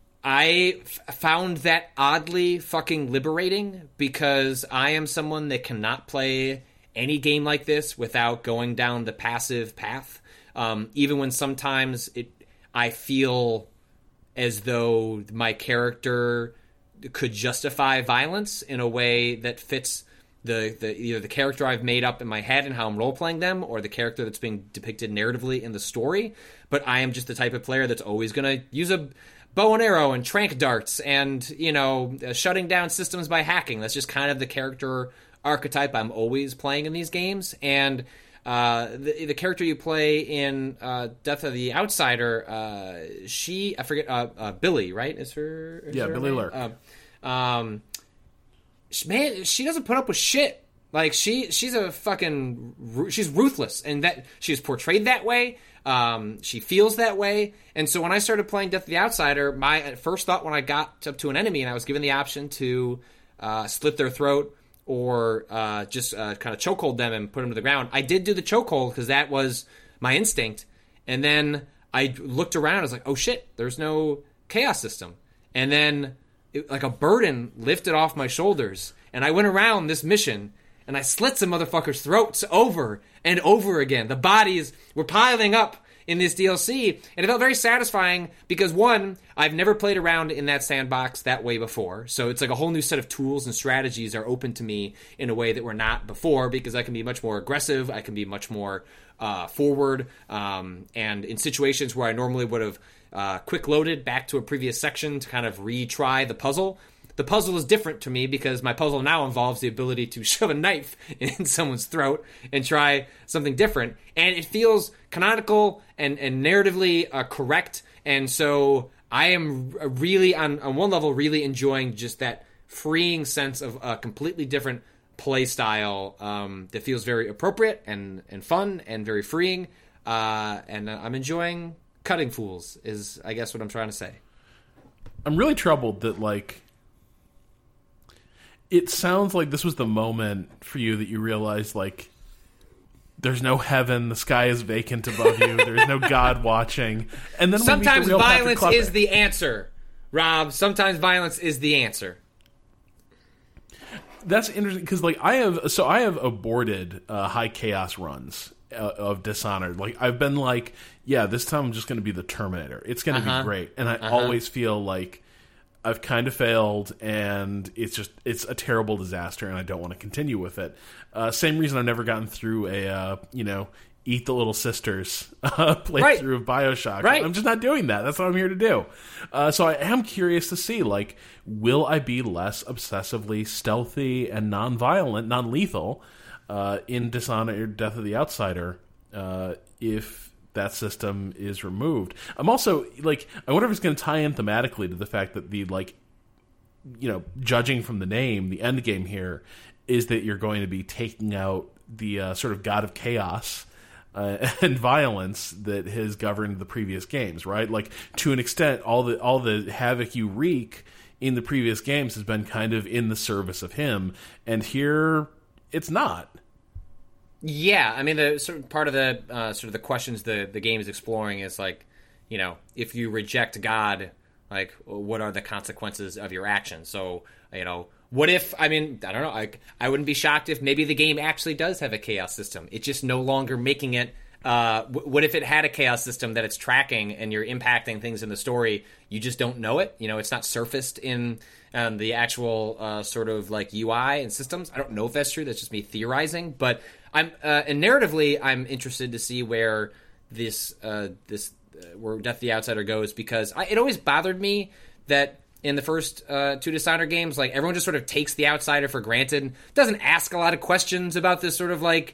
I f- found that oddly fucking liberating, because I am someone that cannot play any game like this without going down the passive path. Um, even when sometimes it, I feel as though my character could justify violence in a way that fits the, the either the character I've made up in my head and how I'm role-playing them, or the character that's being depicted narratively in the story. But I am just the type of player that's always going to use a bow and arrow and trank darts and, you know, uh, shutting down systems by hacking. That's just kind of the character archetype I'm always playing in these games. And uh, the, the character you play in uh, Death of the Outsider, uh, she, I forget, uh, uh, Billy, right? Is her? Is yeah, her Billy name? Lurk. Uh, um, man, she doesn't put up with shit. Like she, she's a fucking, she's ruthless, and that she's portrayed that way. Um, she feels that way, and so when I started playing Death of the Outsider, my first thought when I got up to an enemy and I was given the option to uh, slit their throat or uh, just uh, kind of chokehold them and put them to the ground, I did do the chokehold because that was my instinct. And then I looked around, I was like, oh shit, there's no chaos system. And then it, like a burden lifted off my shoulders, and I went around this mission and I slit some motherfuckers' throats over and over again. The bodies were piling up in this D L C, and it felt very satisfying because, one, I've never played around in that sandbox that way before, so it's like a whole new set of tools and strategies are open to me in a way that were not before, because I can be much more aggressive, I can be much more uh, forward, um, and in situations where I normally would have uh, quick-loaded back to a previous section to kind of retry the puzzle, the puzzle is different to me because my puzzle now involves the ability to shove a knife in someone's throat and try something different. And it feels canonical and, and narratively uh, correct. And so I am really, on, on one level, really enjoying just that freeing sense of a completely different play style um, that feels very appropriate and, and fun and very freeing. Uh, uh, and I'm enjoying cutting fools. Is I guess what I'm trying to say. I'm really troubled that like it sounds like this was the moment for you that you realized like there's no heaven, the sky is vacant above you, there's no God watching, and then sometimes we meet the real violence Patrick is the answer, Rob. Sometimes violence is the answer. That's interesting because, like, I have so I have aborted uh, high chaos runs uh, of Dishonored. Like, I've been like, yeah, this time I'm just going to be the Terminator. It's going to uh-huh. be great, and I uh-huh. always feel like I've kind of failed, and it's just it's a terrible disaster, and I don't want to continue with it. Uh, same reason I've never gotten through a uh, you know. Eat the Little Sisters uh, playthrough right. of Bioshock. Right. I'm just not doing that. That's what I'm here to do. Uh, so I am curious to see, like, will I be less obsessively stealthy and non-violent, non-lethal uh, in Dishonored Death of the Outsider uh, if that system is removed? I'm also, like, I wonder if it's going to tie in thematically to the fact that the, like, you know, judging from the name, the end game here is that you're going to be taking out the uh, sort of god of chaos Uh, and violence that has governed the previous games, right? Like, to an extent, all the all the havoc you wreak in the previous games has been kind of in the service of him, and here it's not. Yeah, I mean, the sort of part of the uh, sort of the questions the the game is exploring is like, you know, if you reject God, like, what are the consequences of your actions? So, you know. What if, I mean, I don't know, I, I wouldn't be shocked if maybe the game actually does have a chaos system. It's just no longer making it, uh, w- what if it had a chaos system that it's tracking and you're impacting things in the story, you just don't know it? You know, it's not surfaced in um, the actual uh, sort of like U I and systems. I don't know if that's true, that's just me theorizing, but I'm, uh, and narratively, I'm interested to see where this, uh, this, uh, where Death of the Outsider goes, because I, it always bothered me that in the first uh, two Dishonored games, like, everyone just sort of takes the outsider for granted, doesn't ask a lot of questions about this sort of, like,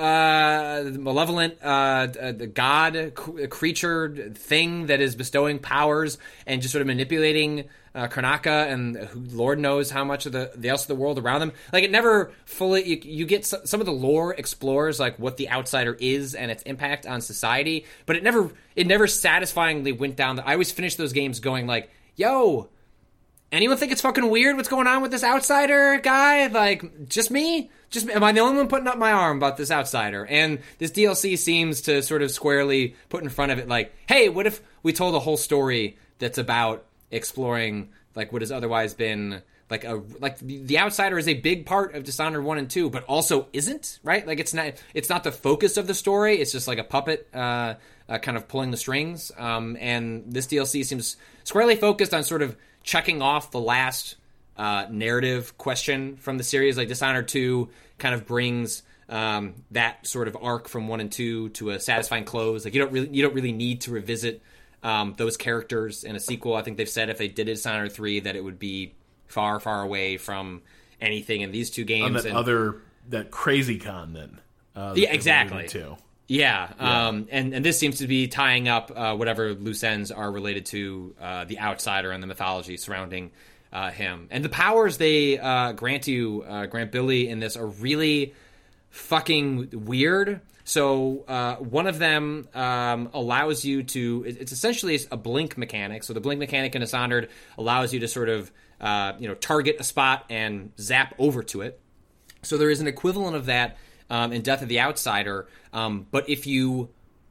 uh, malevolent uh, the god c- creature thing that is bestowing powers and just sort of manipulating uh, Karnaka and who, Lord knows how much of the, the else of the world around them. Like, it never fully, you, you get some, some of the lore explores, like, what the outsider is and its impact on society, but it never, it never satisfyingly went down. The, I always finished those games going like, yo, anyone think it's fucking weird what's going on with this outsider guy? Like, just me? Just me? Am I the only one putting up my arm about this outsider? And this D L C seems to sort of squarely put in front of it like, hey, what if we told a whole story that's about exploring, like, what has otherwise been, like, a like the outsider is a big part of Dishonored one and two, but also isn't, right? Like, it's not it's not the focus of the story. It's just like a puppet uh, uh, kind of pulling the strings. Um, and this D L C seems squarely focused on sort of checking off the last uh, narrative question from the series. Like, Dishonored two kind of brings um, that sort of arc from one and two to a satisfying close. Like, you don't really you don't really need to revisit um, those characters in a sequel. I think they've said if they did Dishonored three that it would be far, far away from anything in these two games. On that and, other that crazy con then. Uh, yeah, exactly. Too. Yeah, yeah. Um, and, and this seems to be tying up uh, whatever loose ends are related to uh, the outsider and the mythology surrounding uh, him. And the powers they uh, grant you, uh, grant Billy in this, are really fucking weird. So uh, one of them um, allows you to, it's essentially a blink mechanic. So the blink mechanic in Dishonored allows you to sort of, uh, you know, target a spot and zap over to it. So there is an equivalent of that Um, in Death of the Outsider, um, but if you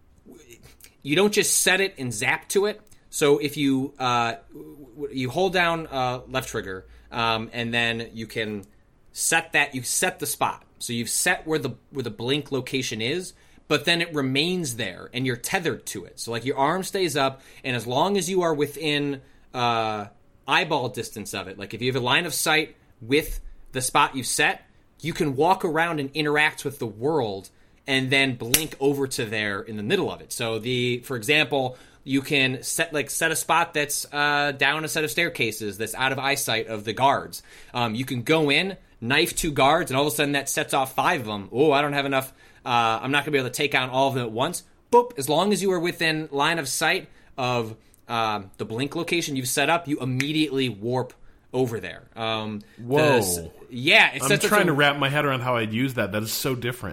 you don't just set it and zap to it. So if you uh, you hold down uh, left trigger, um, and then you can set that you set the spot. So you've set where the where the blink location is, but then it remains there, and you're tethered to it. So like your arm stays up, and as long as you are within uh, eyeball distance of it, like if you have a line of sight with the spot you set, you can walk around and interact with the world and then blink over to there in the middle of it. So the, for example, you can set like set a spot that's uh, down a set of staircases that's out of eyesight of the guards. Um, you can go in, knife two guards, and all of a sudden that sets off five of them. Oh, I don't have enough. Uh, I'm not going to be able to take on all of them at once. Boop. As long as you are within line of sight of uh, the blink location you've set up, you immediately warp over there. Um, Whoa. the, yeah. It's I'm trying a, to wrap my head around how I'd use that. That is so different.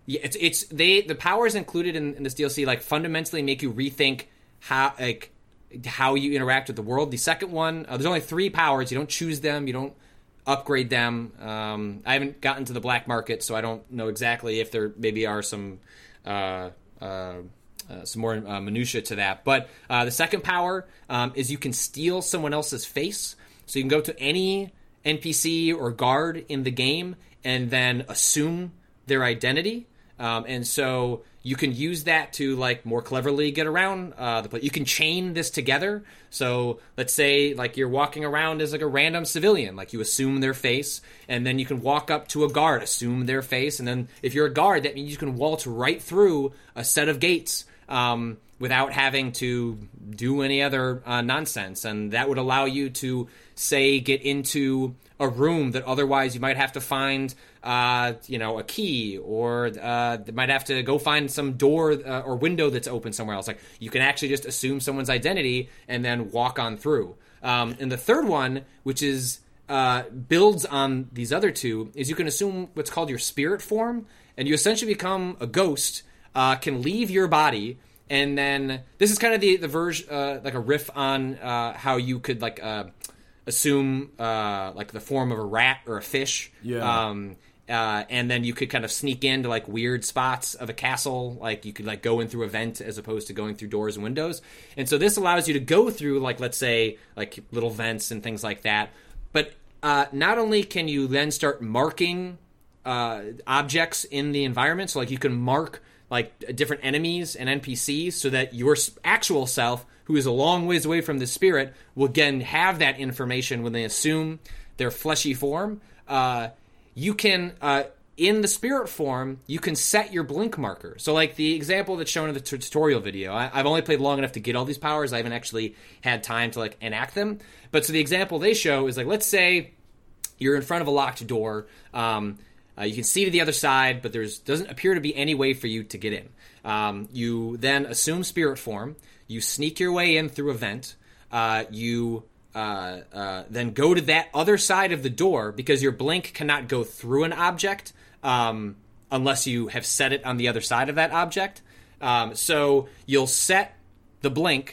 Yeah, it's it's they the powers included in, in this D L C like fundamentally make you rethink how like how you interact with the world. The second one, uh, there's only three powers. You don't choose them. You don't upgrade them. Um, I haven't gotten to the black market, so I don't know exactly if there maybe are some uh, uh, uh, some more uh, minutia to that. But uh, the second power um, is you can steal someone else's face. So you can go to any N P C or guard in the game and then assume their identity. Um, and so you can use that to like more cleverly get around uh, the place. You can chain this together. So let's say like you're walking around as like a random civilian, like you assume their face, and then you can walk up to a guard, assume their face, and then if you're a guard, that means you can waltz right through a set of gates um, without having to do any other uh, nonsense. And that would allow you to, say, get into a room that otherwise you might have to find, uh, you know, a key, or uh, might have to go find some door uh, or window that's open somewhere else. Like, you can actually just assume someone's identity and then walk on through. Um, and the third one, which is uh, builds on these other two, is you can assume what's called your spirit form, and you essentially become a ghost, uh, can leave your body, and then this is kind of the the version, uh, like a riff on uh, how you could like. Uh, assume uh, like the form of a rat or a fish. Yeah. Um, uh, and then you could kind of sneak into like weird spots of a castle. Like you could like go in through a vent as opposed to going through doors and windows. And so this allows you to go through like, let's say like little vents and things like that. But uh, not only can you then start marking uh, objects in the environment. So like you can mark like different enemies and N P Cs so that your actual self, who is a long ways away from the spirit, will again have that information when they assume their fleshy form. Uh, you can, uh, in the spirit form, you can set your blink marker. So like the example that's shown in the t- tutorial video, I- I've only played long enough to get all these powers. I haven't actually had time to like enact them. But so the example they show is like, let's say you're in front of a locked door. Um, Uh, you can see to the other side, but there's doesn't appear to be any way for you to get in. Um, you then assume spirit form. You sneak your way in through a vent. Uh, you uh, uh, then go to that other side of the door because your blink cannot go through an object um, unless you have set it on the other side of that object. Um, so you'll set the blink,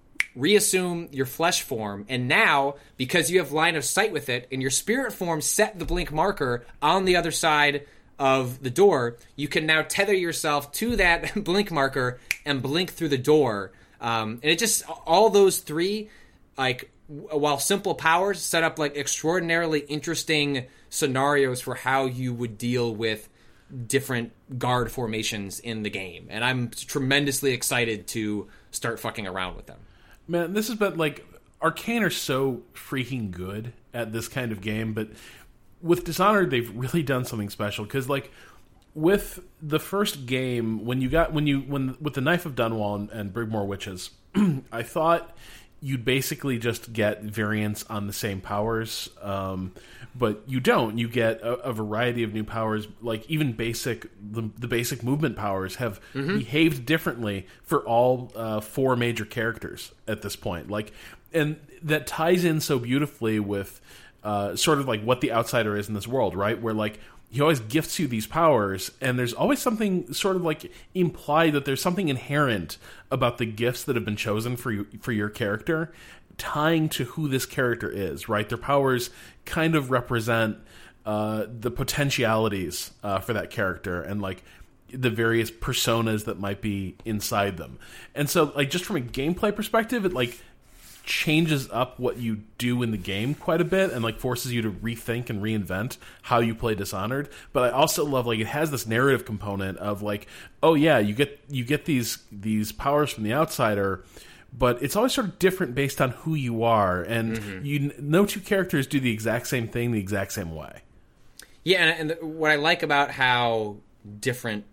reassume your flesh form, and now, because you have line of sight with it, and your spirit form set the blink marker on the other side of the door, you can now tether yourself to that blink marker and blink through the door. Um, and it just, all those three, like, while simple powers, set up, like, extraordinarily interesting scenarios for how you would deal with different guard formations in the game. And I'm tremendously excited to start fucking around with them. Man, this has been, like, Arcane are so freaking good at this kind of game, but with Dishonored, they've really done something special, because, like, with the first game, when you got, when you, when, with the Knife of Dunwall and, and Brigmore Witches, I thought you'd basically just get variants on the same powers, um, but you don't. You get a, a variety of new powers, like even basic, the, the basic movement powers have mm-hmm. behaved differently for all uh, four major characters at this point. Like, and that ties in so beautifully with uh, sort of like what the outsider is in this world, right? Where like he always gifts you these powers, and there's always something sort of like implied that there's something inherent about the gifts that have been chosen for you, for your character, tying to who this character is, right? Their powers kind of represent uh, the potentialities uh, for that character, and like the various personas that might be inside them. And so, like, just from a gameplay perspective, it like changes up what you do in the game quite a bit, and like forces you to rethink and reinvent how you play Dishonored. But I also love, like, it has this narrative component of like, oh yeah, you get you get these these powers from the outsider, but it's always sort of different based on who you are, and mm-hmm. you no two characters do the exact same thing the exact same way. Yeah, and, and what I like about how different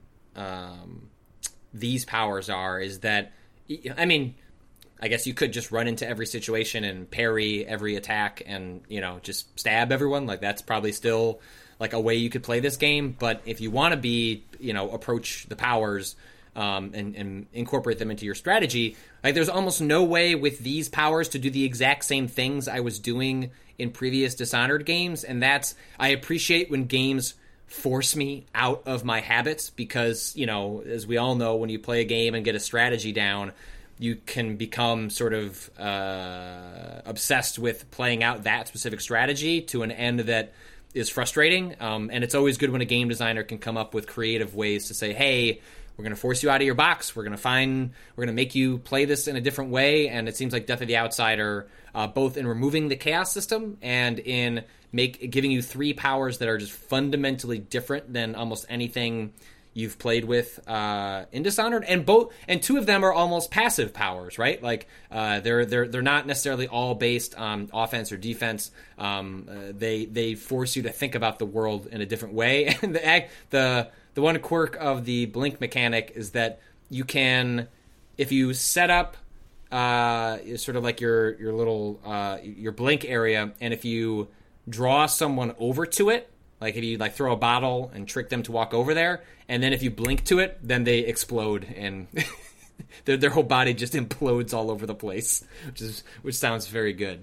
um, these powers are is that, I mean, I guess you could just run into every situation and parry every attack and, you know, just stab everyone. Like, that's probably still, like, a way you could play this game. But if you want to be, you know, approach the powers um, and, and incorporate them into your strategy, like, there's almost no way with these powers to do the exact same things I was doing in previous Dishonored games. And that's, I appreciate when games force me out of my habits because, you know, as we all know, when you play a game and get a strategy down, you can become sort of uh, obsessed with playing out that specific strategy to an end that is frustrating. Um, and it's always good when a game designer can come up with creative ways to say, hey, we're going to force you out of your box. We're going to find, we're going to make you play this in a different way. And it seems like Death of the Outsider, uh, both in removing the chaos system and in make giving you three powers that are just fundamentally different than almost anything you've played with uh, in Dishonored, and both and two of them are almost passive powers, right? Like uh, they're they're they're not necessarily all based on offense or defense. Um, uh, they they force you to think about the world in a different way. And the the the one quirk of the blink mechanic is that you can, if you set up uh, sort of like your your little uh, your blink area, and if you draw someone over to it. Like if you like throw a bottle and trick them to walk over there, and then if you blink to it, then they explode and their their whole body just implodes all over the place, which is which sounds very good.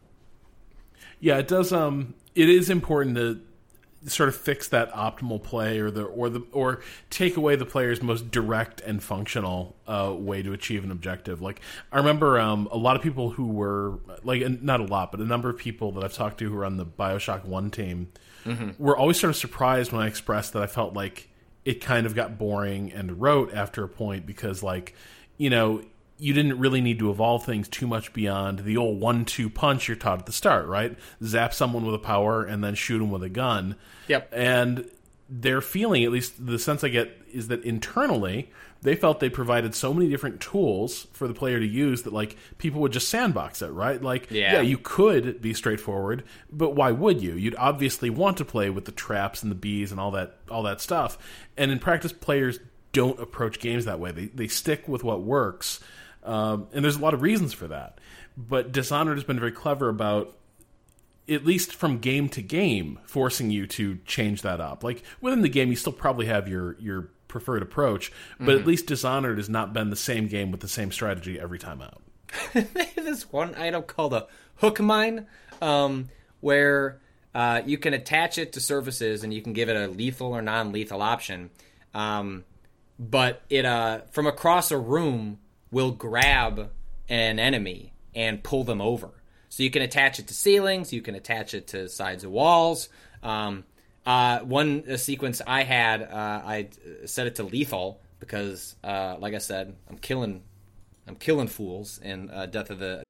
Yeah, it does. Um, it is important to sort of fix that optimal play, or the or the or take away the player's most direct and functional uh, way to achieve an objective. Like I remember um, a lot of people who were like not a lot, but a number of people that I've talked to who are on the BioShock One team. Mm-hmm. Were always sort of surprised when I expressed that I felt like it kind of got boring and rote after a point because, like, you know, you didn't really need to evolve things too much beyond the old one two punch you're taught at the start, right? Zap someone with a power and then shoot them with a gun. Yep. And their feeling, at least the sense I get, is that internally they felt they provided so many different tools for the player to use that, like, people would just sandbox it, right? Like, yeah. yeah, you could be straightforward, but why would you? You'd obviously want to play with the traps and the bees and all that all that stuff. And in practice, players don't approach games that way. They they stick with what works, um, and there's a lot of reasons for that. But Dishonored has been very clever about, at least from game to game, forcing you to change that up. Like, within the game, you still probably have your your preferred approach, but mm-hmm. at least Dishonored has not been the same game with the same strategy every time out. They have this one item called a hook mine, um, where uh, you can attach it to surfaces and you can give it a lethal or non-lethal option. Um, but it uh, from across a room will grab an enemy and pull them over. So you can attach it to ceilings, you can attach it to sides of walls. Um, Uh, one uh, sequence I had, uh, I set it to lethal because, uh, like I said, I'm killing, I'm killing fools in uh, Death of the.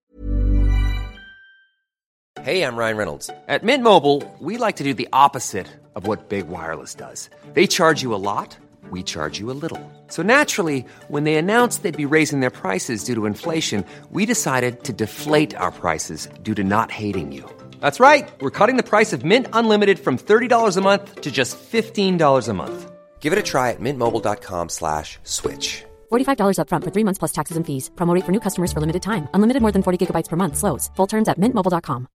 Hey, I'm Ryan Reynolds. At Mint Mobile, we like to do the opposite of what Big Wireless does. They charge you a lot, we charge you a little. So naturally, when they announced they'd be raising their prices due to inflation, we decided to deflate our prices due to not hating you. That's right. We're cutting the price of Mint Unlimited from thirty dollars a month to just fifteen dollars a month. Give it a try at mintmobile.com slash switch. forty-five dollars up front for three months plus taxes and fees. Promo rate for new customers for limited time. Unlimited more than forty gigabytes per month. Slows full terms at mint mobile dot com.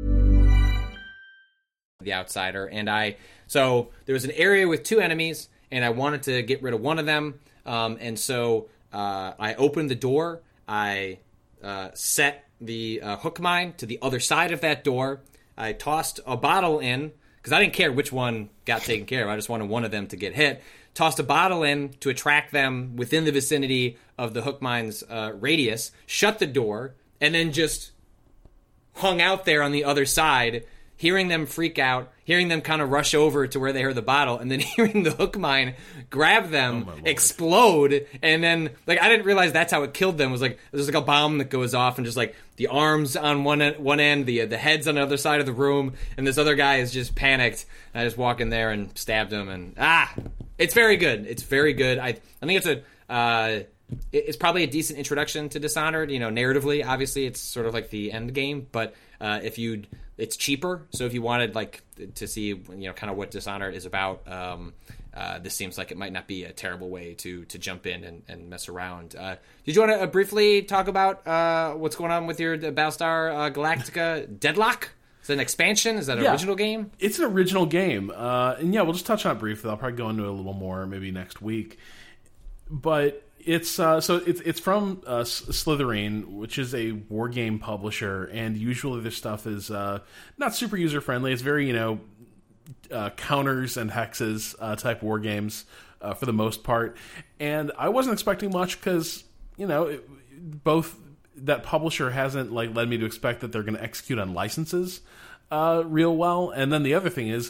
The Outsider. And I, so there was an area with two enemies and I wanted to get rid of one of them. Um, and so uh, I opened the door. I uh, set the uh, hook mine to the other side of that door. I tossed a bottle in because I didn't care which one got taken care of. I just wanted one of them to get hit. Tossed a bottle in to attract them within the vicinity of the hook mine's uh, radius. Shut the door and then just hung out there on the other side, hearing them freak out, hearing them kind of rush over to where they heard the bottle, and then hearing the hook mine grab them, oh explode, and then, like, I didn't realize that's how it killed them. It was like, there's like a bomb that goes off, and just like the arms on one end, one end the the head's on the other side of the room, and this other guy is just panicked. And I just walk in there and stabbed him, and ah, it's very good. It's very good. I I think it's a uh, it's probably a decent introduction to Dishonored. You know, narratively, obviously, it's sort of like the end game, but uh, if you'd it's cheaper, so if you wanted like to see, you know, kind of what Dishonored is about, um, uh, this seems like it might not be a terrible way to to jump in and, and mess around. Uh, did you want to uh, briefly talk about uh, what's going on with your uh, Battlestar uh, Galactica Deadlock? Is it an expansion? Is that an yeah, original game? It's an original game, uh, and yeah, we'll just touch on it briefly. I'll probably go into it a little more maybe next week, but. It's uh, so it's it's from uh, Slitherine, which is a war game publisher, and usually their stuff is uh, not super user friendly. It's very, you know, uh, counters and hexes uh, type war games uh, for the most part. And I wasn't expecting much because, you know, it, both that publisher hasn't like led me to expect that they're going to execute on licenses uh, real well. And then the other thing is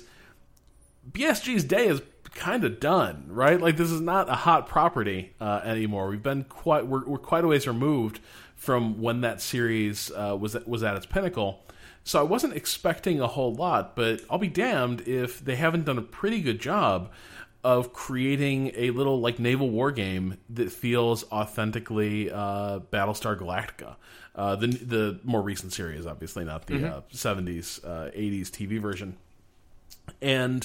B S G's day is kind of done, right? Like this is not a hot property uh, anymore. We've been quite we're, we're quite a ways removed from when that series uh, was was at its pinnacle. So I wasn't expecting a whole lot, but I'll be damned if they haven't done a pretty good job of creating a little like naval war game that feels authentically uh, Battlestar Galactica. Uh, the the more recent series, obviously, not the mm-hmm. uh, seventies, uh, eighties T V version. And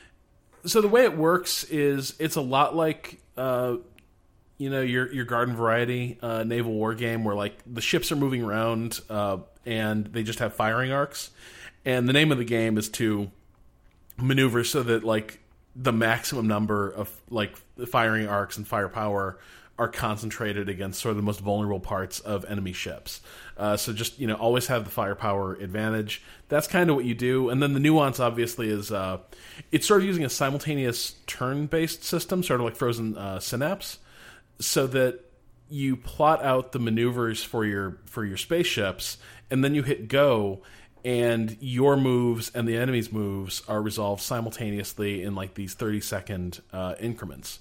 so the way it works is it's a lot like uh, you know your your garden variety uh, naval war game where like the ships are moving around uh, and they just have firing arcs, and the name of the game is to maneuver so that like the maximum number of like firing arcs and firepower are concentrated against sort of the most vulnerable parts of enemy ships. Uh, so just, you know, always have the firepower advantage. That's kind of what you do. And then the nuance, obviously, is uh, it's sort of using a simultaneous turn-based system, sort of like Frozen uh, Synapse, so that you plot out the maneuvers for your for your spaceships, and then you hit go, and your moves and the enemy's moves are resolved simultaneously in like these thirty-second uh, increments.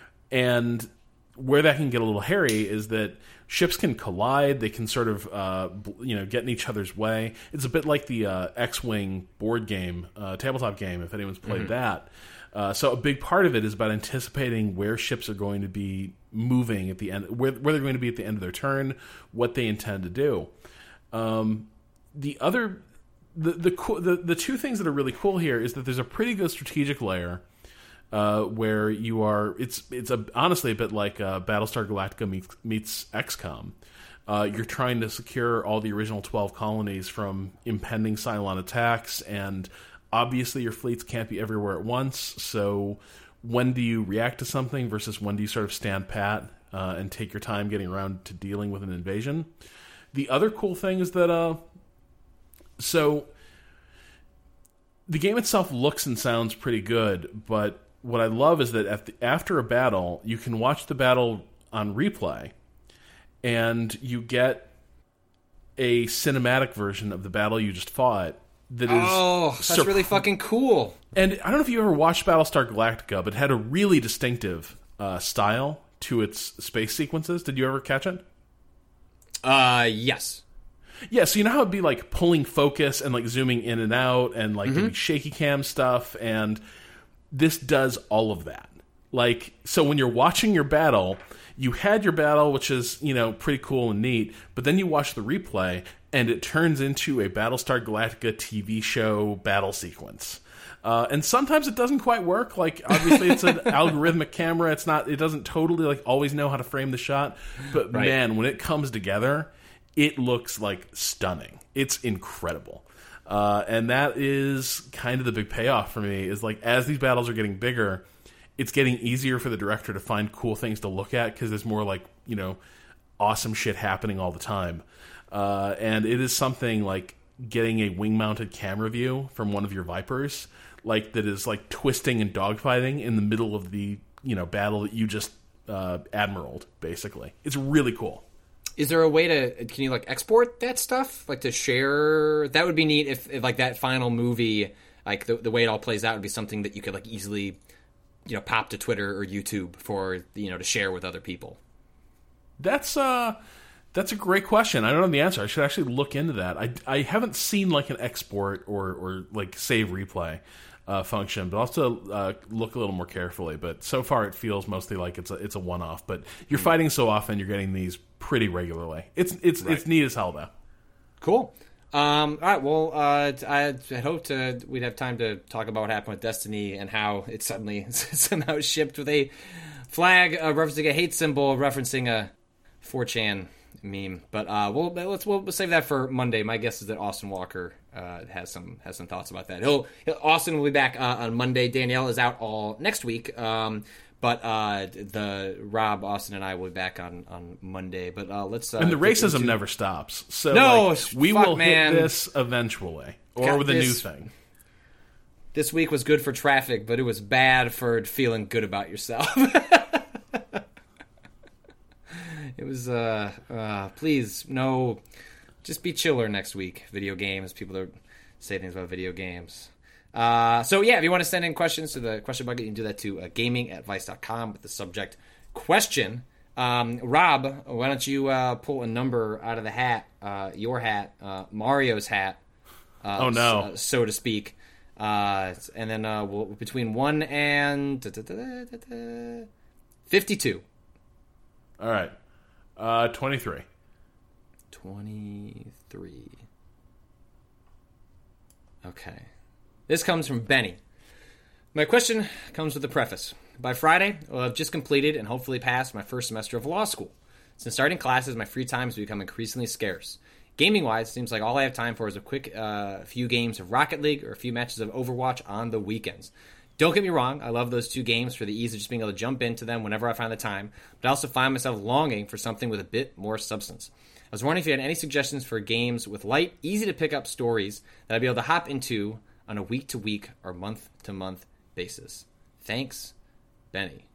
And where that can get a little hairy is that ships can collide. They can sort of, uh, you know, get in each other's way. It's a bit like the uh, X-Wing board game, uh, tabletop game, if anyone's played mm-hmm. that. Uh, so a big part of it is about anticipating where ships are going to be moving at the end, where, where they're going to be at the end of their turn, what they intend to do. Um, the other, the the, cool, the the two things that are really cool here is that there's a pretty good strategic layer. Uh, where you are, it's it's a, honestly a bit like uh, Battlestar Galactica meets, meets X COM. Uh, you're trying to secure all the original twelve colonies from impending Cylon attacks, and obviously your fleets can't be everywhere at once, so when do you react to something versus when do you sort of stand pat uh, and take your time getting around to dealing with an invasion? The other cool thing is that, uh, so the game itself looks and sounds pretty good, but what I love is that at the, after a battle, you can watch the battle on replay, and you get a cinematic version of the battle you just fought. That is oh, that's surp- really fucking cool. And I don't know if you ever watched Battlestar Galactica, but it had a really distinctive uh, style to its space sequences. Did you ever catch it? Uh, yes. Yeah, so you know how it'd be like pulling focus and like zooming in and out, and like mm-hmm. shaky cam stuff, and this does all of that. Like, so when you're watching your battle, you had your battle, which is, you know, pretty cool and neat, but then you watch the replay, and it turns into a Battlestar Galactica T V show battle sequence. Uh, and sometimes it doesn't quite work. Like, obviously, it's an algorithmic camera. It's not. It doesn't totally like always know how to frame the shot. But right. man, when it comes together, it looks like stunning. It's incredible. Uh, and that is kind of the big payoff for me, is like as these battles are getting bigger, it's getting easier for the director to find cool things to look at because there's more like, you know, awesome shit happening all the time. Uh, and it is something like getting a wing-mounted camera view from one of your Vipers, like that is like twisting and dogfighting in the middle of the, you know, battle that you just uh, admiraled, basically. It's really cool. Is there a way to, can you like export that stuff? Like to share? That would be neat if, if like that final movie, like the, the way it all plays out would be something that you could like easily, you know, pop to Twitter or YouTube for, you know, to share with other people. That's, uh, that's a great question. I don't know the answer. I should actually look into that. I, I haven't seen like an export or, or like save replay uh, function, but I'll have to uh, look a little more carefully. But so far it feels mostly like it's a, it's a one-off. But you're mm-hmm. fighting so often, you're getting these pretty regularly. It's it's right. it's neat as hell, though. Cool. Um, all right. Well, uh, I had hoped uh, we'd have time to talk about what happened with Destiny and how it suddenly somehow shipped with a flag uh, referencing a hate symbol, referencing a four chan meme. But uh, we'll let's we'll save that for Monday. My guess is that Austin Walker uh, has some has some thoughts about that. He'll, he'll Austin will be back uh, on Monday. Danielle is out all next week. Um, But uh, the Rob, Austin, and I will be back on, on Monday. But uh, let's uh, and the racism into... never stops. So no, like, we fuck, will man. hit this eventually, or Got with a this... new thing. this week was good for traffic, but it was bad for feeling good about yourself. It was, uh, uh, please, no, just be chiller next week. Video games, people that say things about video games. Uh, so, yeah, if you want to send in questions to the question bucket, you can do that to uh, gaming at vice dot com with the subject question. Um, Rob, why don't you uh, pull a number out of the hat, uh, your hat, uh, Mario's hat, uh, oh, no. so, so to speak. Uh, and then uh, we'll, between one and da, da, da, da, da, fifty-two. All right. Uh, twenty-three. twenty-three. Okay. This comes from Benny. My question comes with a preface. By Friday, I'll have just completed and hopefully passed my first semester of law school. Since starting classes, my free time has become increasingly scarce. Gaming-wise, it seems like all I have time for is a quick uh, few games of Rocket League or a few matches of Overwatch on the weekends. Don't get me wrong, I love those two games for the ease of just being able to jump into them whenever I find the time, but I also find myself longing for something with a bit more substance. I was wondering if you had any suggestions for games with light, easy-to-pick-up stories that I'd be able to hop into on a week-to-week or month-to-month basis. Thanks, Benny.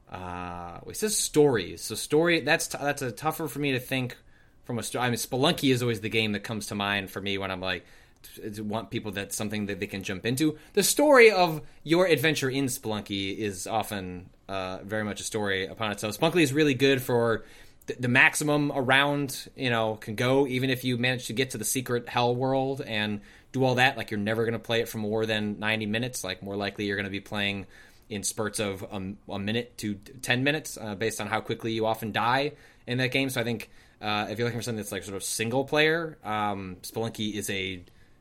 Uh, well, it says stories, so story, that's t- that's a tougher for me to think from a story. I mean, Spelunky is always the game that comes to mind for me when I'm like, to want people that's something that they can jump into. The story of your adventure in Spelunky is often uh, very much a story upon itself. Spelunky is really good for th- the maximum a round, you know, can go, even if you manage to get to the secret hell world and do all that. Like, you're never going to play it for more than ninety minutes. Like, more likely you're going to be playing in spurts of um, a minute to ten minutes uh, based on how quickly you often die in that game. So I think uh, if you're looking for something that's like sort of single player, um, Spelunky is a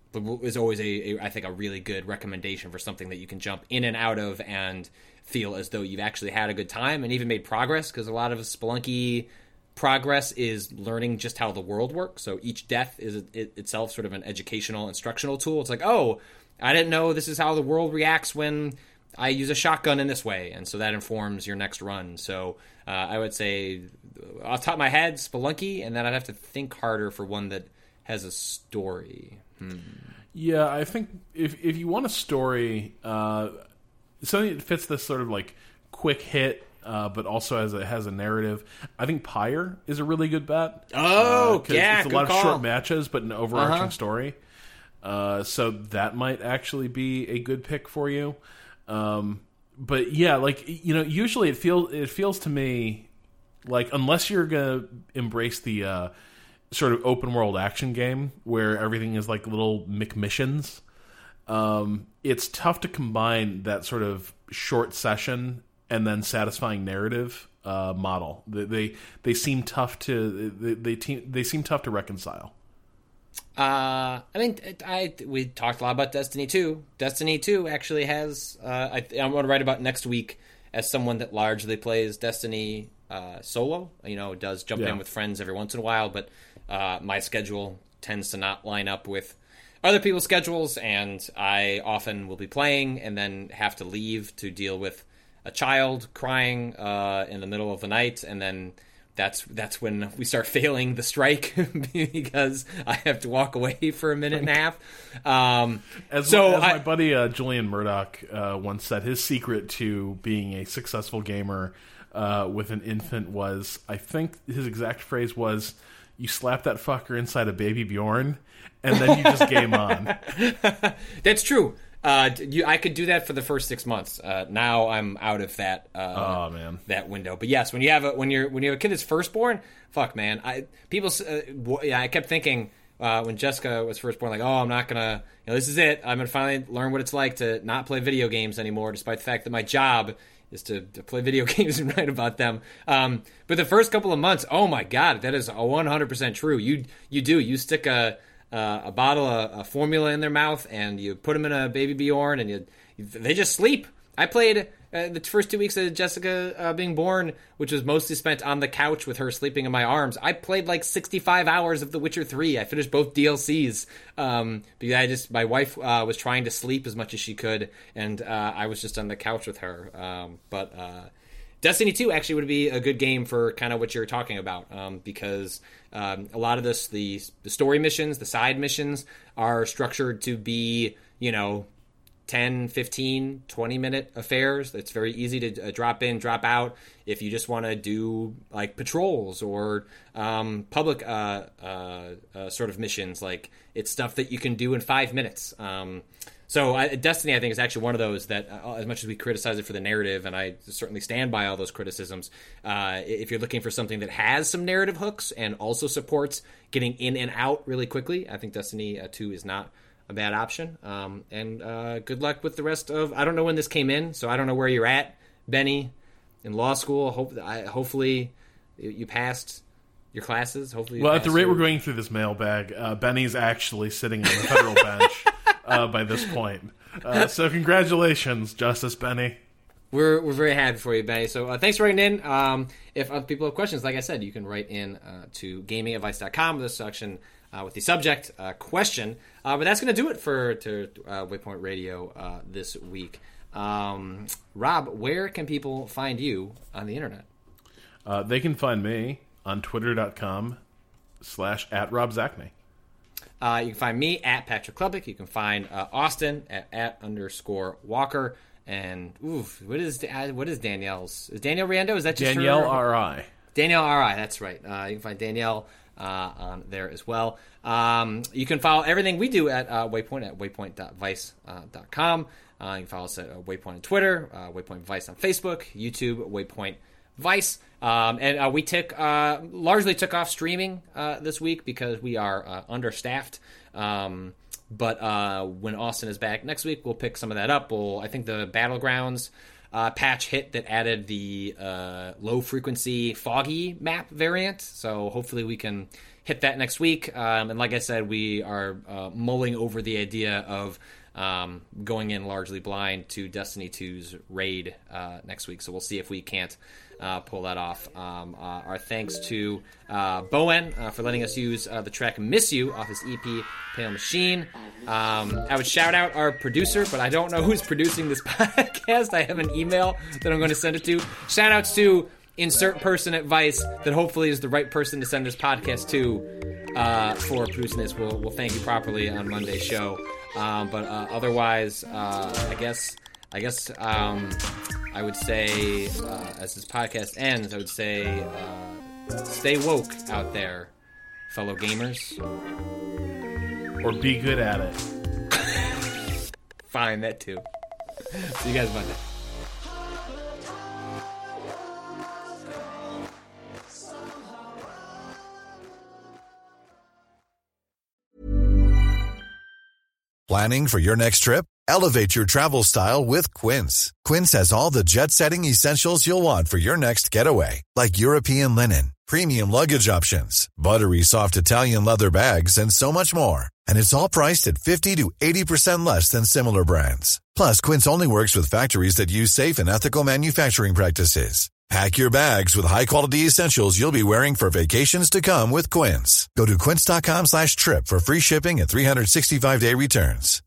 is always a, a I think a really good recommendation for something that you can jump in and out of and feel as though you've actually had a good time and even made progress, because a lot of Spelunky progress is learning just how the world works. So each death is it, itself sort of an educational, instructional tool. It's like, oh, I didn't know this is how the world reacts when I use a shotgun in this way, and so that informs your next run. So uh, I would say, off the top of my head, Spelunky, and then I'd have to think harder for one that has a story. Hmm. Yeah, I think if if you want a story, uh, something that fits this sort of like quick hit, uh, but also has a has a narrative, I think Pyre is a really good bet. Oh, uh, yeah, it's a good lot call. of short matches, but an overarching Uh-huh. story. Uh, so that might actually be a good pick for you. Um, but yeah, like, you know, usually it feels it feels to me like, unless you're gonna embrace the uh, sort of open world action game where everything is like little McMissions, um, it's tough to combine that sort of short session and then satisfying narrative uh, model. They, they they seem tough to they they, te- they seem tough to reconcile. Uh, I mean, I we talked a lot about Destiny two. Destiny two actually has. Uh, I, I'm going to write about next week as someone that largely plays Destiny uh, solo. You know, does jump Yeah. in with friends every once in a while, but uh, my schedule tends to not line up with other people's schedules, and I often will be playing and then have to leave to deal with a child crying uh, in the middle of the night, and then that's that's when we start failing the strike because I have to walk away for a minute and a half. Um, As, so as I, my buddy uh, Julian Murdoch uh, once said, his secret to being a successful gamer uh, with an infant was, I think his exact phrase was, you slap that fucker inside a baby Bjorn, and then you just game on. That's true. Uh, you, I could do that for the first six months. Uh, now I'm out of that. Uh, Oh, man. that window. But yes, when you have a when you're when you have a kid that's firstborn, fuck, man. I people. Uh, w- yeah, I kept thinking uh, when Jessica was firstborn, like, oh, I'm not gonna. You know, this is it. I'm gonna finally learn what it's like to not play video games anymore, despite the fact that my job is to, to play video games and write about them. Um, but the first couple of months, oh my god, that is one hundred percent true. You you do you stick a. Uh, a bottle of a formula in their mouth, and you put them in a baby Bjorn, and you, they just sleep. I played uh, the first two weeks of Jessica uh, being born, which was mostly spent on the couch with her sleeping in my arms. I played like sixty-five hours of The Witcher three. I finished both D L Cs um, because I just my wife uh, was trying to sleep as much as she could, and uh, I was just on the couch with her. Um, but uh, Destiny two actually would be a good game for kind of what you're talking about, um, because um, a lot of this, the, the story missions, the side missions, are structured to be, you know, ten, fifteen, twenty minute affairs. It's very easy to uh, drop in, drop out. If you just want to do like patrols or um, public uh, uh, uh, sort of missions, like it's stuff that you can do in five minutes. Um, so I, Destiny, I think, is actually one of those that, uh, as much as we criticize it for the narrative, and I certainly stand by all those criticisms, uh, if you're looking for something that has some narrative hooks and also supports getting in and out really quickly, I think Destiny uh, two is not a bad option. Um, and uh, good luck with the rest of... I don't know when this came in, so I don't know where you're at, Benny, in law school. Hope I, hopefully you passed your classes. Hopefully, you well, at the rate your... we're going through this mailbag, uh, Benny's actually sitting on the federal bench uh, by this point. Uh, so congratulations, Justice Benny. We're we're very happy for you, Benny. So uh, thanks for writing in. Um, if other people have questions, like I said, you can write in uh, to gaming advice dot com with this section uh, with the subject uh, question. Uh, but that's going to do it for to uh, Waypoint Radio uh, this week. Um, Rob, where can people find you on the internet? Uh, they can find me on twitter dot com slash at Rob Zachney. Uh, you can find me at Patrick Klubik. You can find uh, Austin at, at underscore Walker. And oof, what is what is Danielle's? Is Danielle Riendo? Is that just Danielle her? R I? Danielle R I. That's right. Uh, you can find Danielle uh, on there as well. Um, you can follow everything we do at uh, Waypoint at waypoint dot vice dot com. Uh, you can follow us at uh, Waypoint on Twitter, uh, Waypoint Vice on Facebook, YouTube, Waypoint Vice. Um, and uh, we took uh, largely took off streaming uh, this week because we are uh, understaffed. Um, but uh, when Austin is back next week, we'll pick some of that up. We'll, I think the Battlegrounds uh, patch hit that added the uh, low-frequency foggy map variant. So hopefully we can hit that next week. Um, and like I said, we are uh, mulling over the idea of um, going in largely blind to Destiny two's raid uh, next week. So we'll see if we can't Uh, pull that off. Um, uh, our thanks to uh, Bowen uh, for letting us use uh, the track Miss You off his E P Pale Machine. Um, I would shout out our producer, but I don't know who's producing this podcast. I have an email that I'm going to send it to. Shout outs to insert person at Vice that hopefully is the right person to send this podcast to uh, for producing this. We'll, we'll thank you properly on Monday's show. Um, but uh, otherwise, uh, I guess I guess um, I would say, uh, as this podcast ends, I would say, uh, stay woke out there, fellow gamers. Or be good at it. Fine, that too. See you guys Monday. Planning for your next trip? Elevate your travel style with Quince. Quince has all the jet-setting essentials you'll want for your next getaway, like European linen, premium luggage options, buttery soft Italian leather bags, and so much more. And it's all priced at fifty to eighty percent less than similar brands. Plus, Quince only works with factories that use safe and ethical manufacturing practices. Pack your bags with high-quality essentials you'll be wearing for vacations to come with Quince. Go to quince dot com slash trip for free shipping and three sixty-five day returns.